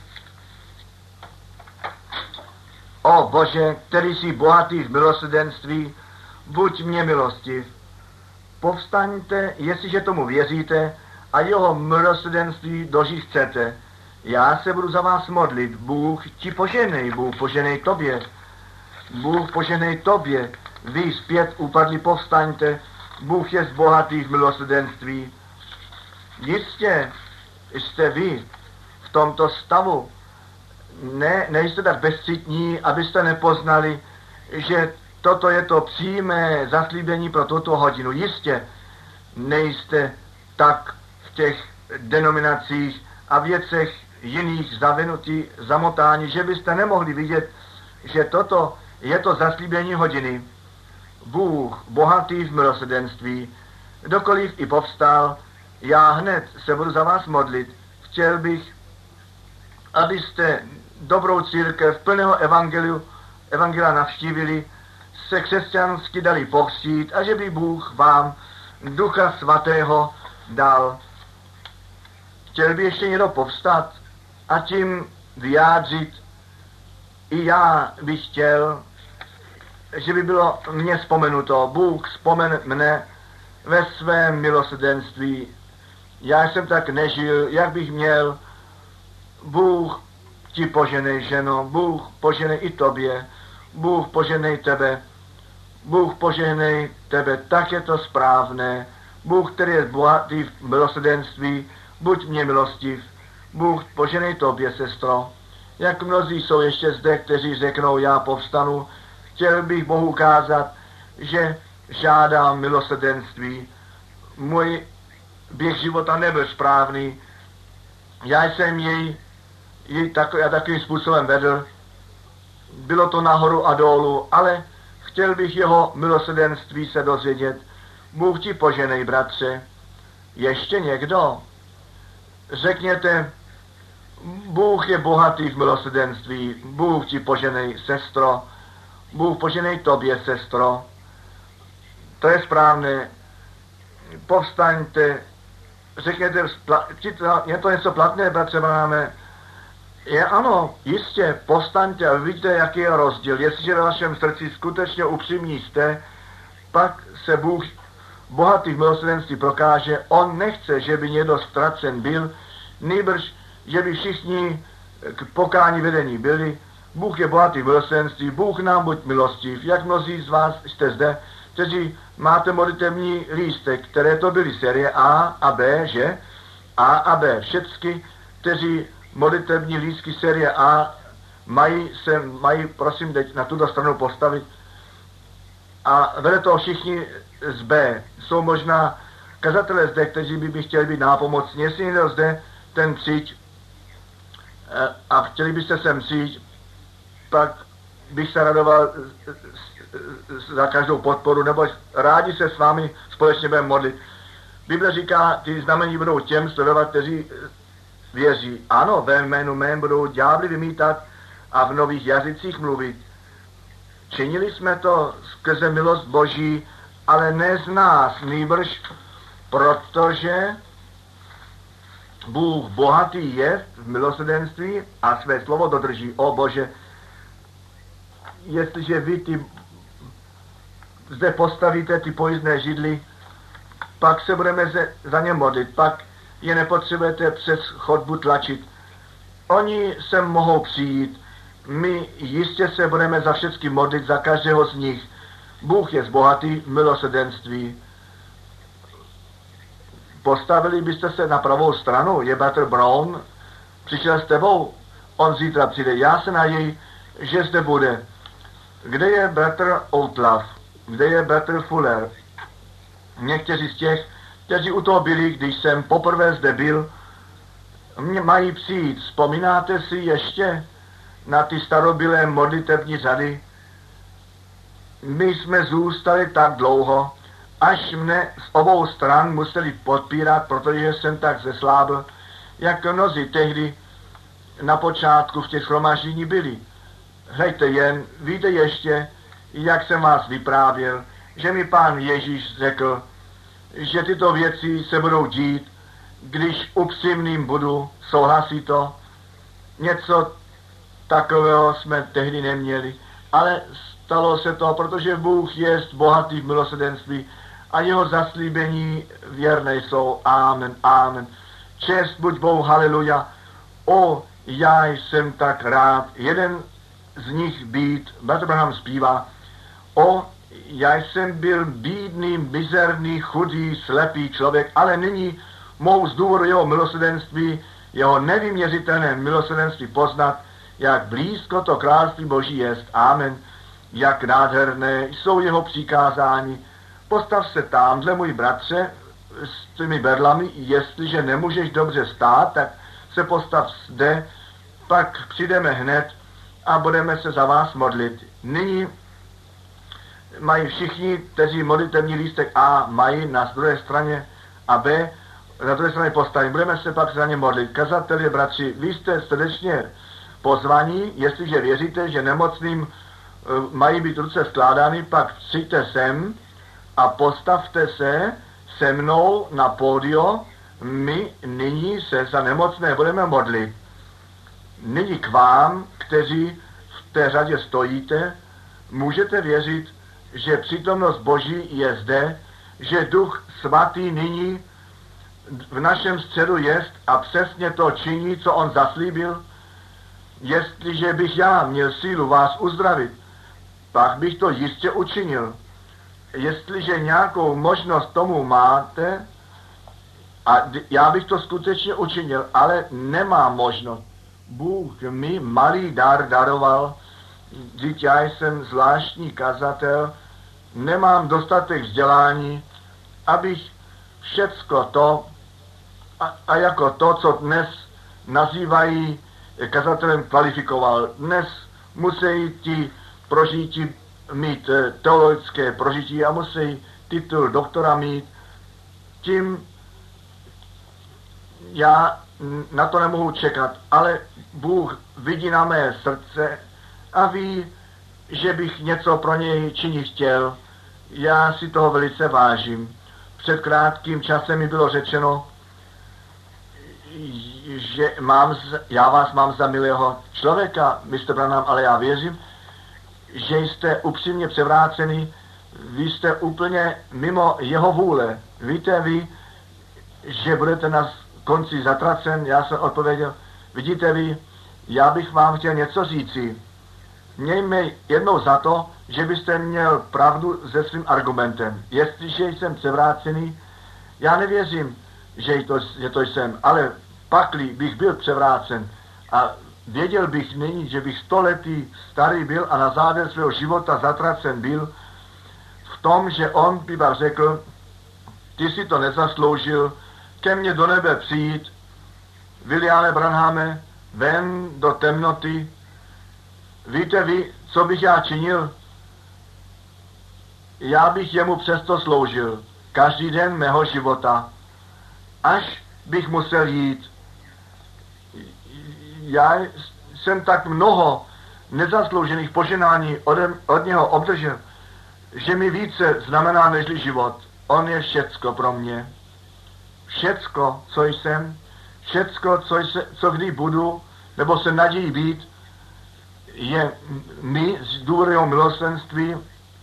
O Bože, který jsi bohatý v milosrdenství, buď mě milostiv. Povstaňte, jestliže tomu věříte a jeho milosrdenství dožít chcete. Já se budu za vás modlit. Bůh ti poženej, Bůh poženej tobě. Bůh poženej tobě. Vy zpět upadli, povstaňte. Bůh je bohatý v milosrdenství. Jistě jste vy v tomto stavu. Ne, nejste tak bezcitní, abyste nepoznali, že toto je to přímé zaslíbení pro tuto hodinu. Jistě nejste tak v těch denominacích a věcech jiných zavinutí, zamotání, že byste nemohli vidět, že toto je to zaslíbení hodiny. Bůh bohatý v milosrdenství. Kdokoliv i povstal, já hned se budu za vás modlit. Chtěl bych, abyste dobrou církev plného evangeliu, evangelia navštívili, se křesťansky dali pokřtít a že by Bůh vám Ducha Svatého dal. Chtěl by ještě někdo povstat a tím vyjádřit, i já bych chtěl, že by bylo mně vzpomenuto, Bůh vzpomen mne ve svém milosrdenství. Já jsem tak nežil, jak bych měl. Bůh ti poženej, ženo, Bůh poženej i tobě, Bůh poženej tebe, Bůh poženej tebe, tak je to správné. Bůh, který je bohatý v milosrdenství, buď mě milostiv. Bůh poženej tobě, sestro. Jak mnozí jsou ještě zde, kteří řeknou, já povstanu, chtěl bych Bohu ukázat, že žádám milosrdenství. Můj běh života nebyl správný. Já jsem jej, jej takový, takovým způsobem vedl. Bylo to nahoru a dolů, ale chtěl bych jeho milosrdenství se dozvědět. Bůh ti poženej, bratře. Ještě někdo? Řekněte, Bůh je bohatý v milosrdenství. Bůh ti poženej, sestro. Bůh poženej tobě, sestro. To je správné. Povstaňte. Řekněte, je to něco platné, bratře Branáme? Je ano, jistě, povstaňte a vidíte, jaký je rozdíl. Jestliže ve vašem srdci skutečně upřímní jste, pak se Bůh bohatý v milosrdenství prokáže. On nechce, že by někdo ztracen byl, nýbrž, že by všichni k pokání vedení byli. Bůh je bohatý v milosrdenství, Bůh nám buď milostiv. Jak mnozí z vás jste zde, kteří máte modlitevní lístek, které to byly série A a B, že? A a B, všecky, kteří modlitevní lístky série A mají, se, mají, prosím, teď na tuto stranu postavit. A vede to všichni z B. Jsou možná kazatelé zde, kteří by, by chtěli být nápomocní. Jestli někdo zde, ten přijď a chtěli byste sem přijít, pak bych se radoval za každou podporu, nebo rádi se s vámi společně budeme modlit. Bible říká, ty znamení budou těm sledovat, kteří věří. Ano, ve jménu mém budou ďábly vymítat a v nových jazycích mluvit. Činili jsme to skrze milost Boží, ale ne z nás, nýbrž, protože Bůh bohatý je v milosrdenství a své slovo dodrží. O Bože, jestliže vy ty zde postavíte ty pojízdné židly, pak se budeme ze, za ně modlit, pak je nepotřebujete přes chodbu tlačit. Oni sem mohou přijít, my jistě se budeme za všechny modlit, za každého z nich. Bůh je zbohatý v milosrdenství. Postavili byste se na pravou stranu, je bratr Brown, přišel s tebou, on zítra přijde, já se naději, že zde bude. Kde je bratr Outlaw? Kde je bratr Fuller? Někteří z těch, kteří u toho byli, když jsem poprvé zde byl, mě mají přijít. Vzpomínáte si ještě na ty starobylé modlitevní řady? My jsme zůstali tak dlouho, až mne z obou stran museli podpírat, protože jsem tak zeslábil, jak mnozí tehdy na počátku v těch shromaždění byli. Hejte jen, víte ještě, jak jsem vás vyprávěl, že mi pán Ježíš řekl, že tyto věci se budou dít, když upřímným budu, souhlasí to. Něco takového jsme tehdy neměli, ale stalo se to, protože Bůh je bohatý v milosrdenství a jeho zaslíbení věrné jsou. Amen, amen. Čest buď Bohu, haleluja. O, já jsem tak rád. Jeden z nich být, bratr Branham zpívá, o, já jsem byl bídný, mizerný, chudý, slepý člověk, ale nyní mohu z důvodu jeho milosrdenství, jeho nevyměřitelné milosrdenství poznat, jak blízko to království Boží jest. Amen. Jak nádherné jsou jeho přikázání. Postav se tamhle, můj bratře, s těmi berlami, jestliže nemůžeš dobře stát, tak se postav zde, pak přijdeme hned a budeme se za vás modlit. Nyní mají všichni, kteří modlitevní lístek A mají na druhé straně a B na druhé straně postavit. Budeme se pak za ně modlit. Kazateli, bratři, vy jste srdečně pozvaní, jestliže věříte, že nemocným mají být ruce skládány, pak přijďte sem a postavte se se mnou na pódio, my nyní se za nemocné budeme modlit. Nyní k vám, kteří v té řadě stojíte, můžete věřit, že přítomnost Boží je zde, že Duch Svatý nyní v našem středu jest a přesně to činí, co on zaslíbil. Jestliže bych já měl sílu vás uzdravit, pak bych to jistě učinil. Jestliže nějakou možnost tomu máte, a já bych to skutečně učinil, ale nemám možnost. Bůh mi malý dar daroval, vždyť já jsem zvláštní kazatel, nemám dostatek vzdělání, abych všecko to, a, a jako to, co dnes nazývají kazatelem, kvalifikoval. Dnes musí ti prožití mít teologické prožití a musí titul doktora mít. Tím já na to nemohu čekat, ale Bůh vidí na mé srdce a ví, že bych něco pro něj činit chtěl. Já si toho velice vážím. Před krátkým časem mi bylo řečeno, že mám, já vás mám za milého člověka, mister Branham, ale já věřím, že jste upřímně převrácený, vy jste úplně mimo jeho vůle. Víte vy, že budete na konci zatracen? Já jsem odpověděl, vidíte vy, já bych vám chtěl něco říci. Mějme jednou za to, že byste měl pravdu se svým argumentem. Jestliže jsem převrácený, já nevěřím, že to, že to jsem, ale pakli bych byl převrácen a věděl bych nyní, že bych stoletý starý byl a na závěr svého života zatracen byl v tom, že on by vám řekl, ty si to nezasloužil, ke mně do nebe přijít, Williame Branhame, ven do temnoty. Víte vy, co bych já činil? Já bych jemu přesto sloužil každý den mého života, až bych musel jít. Já jsem tak mnoho nezasloužených poženání od, od něho obdržel, že mi více znamená nežli život. On je všecko pro mě. Všecko, co jsem, všecko, co, se, co kdy budu, nebo se nadějí být, je mi z důvodu jeho milosrdenství e,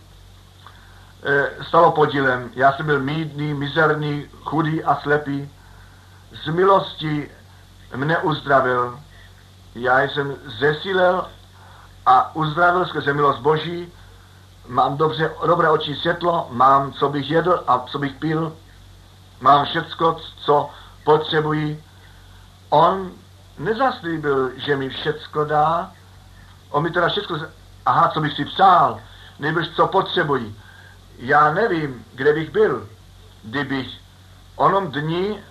stalo podílem. Já jsem byl mýdný, mizerný, chudý a slepý. Z milosti mne uzdravil. Já jsem zesílil a uzdravil skrze milost Boží. Mám dobře, dobré oči, světlo, mám, co bych jedl a co bych pil. Mám všecko, co potřebuji. On nezaslíbil, že mi všecko dá. On mi teda všecko, aha, co bych si přál, nejbrž co potřebuji. Já nevím, kde bych byl, kdybych onom dní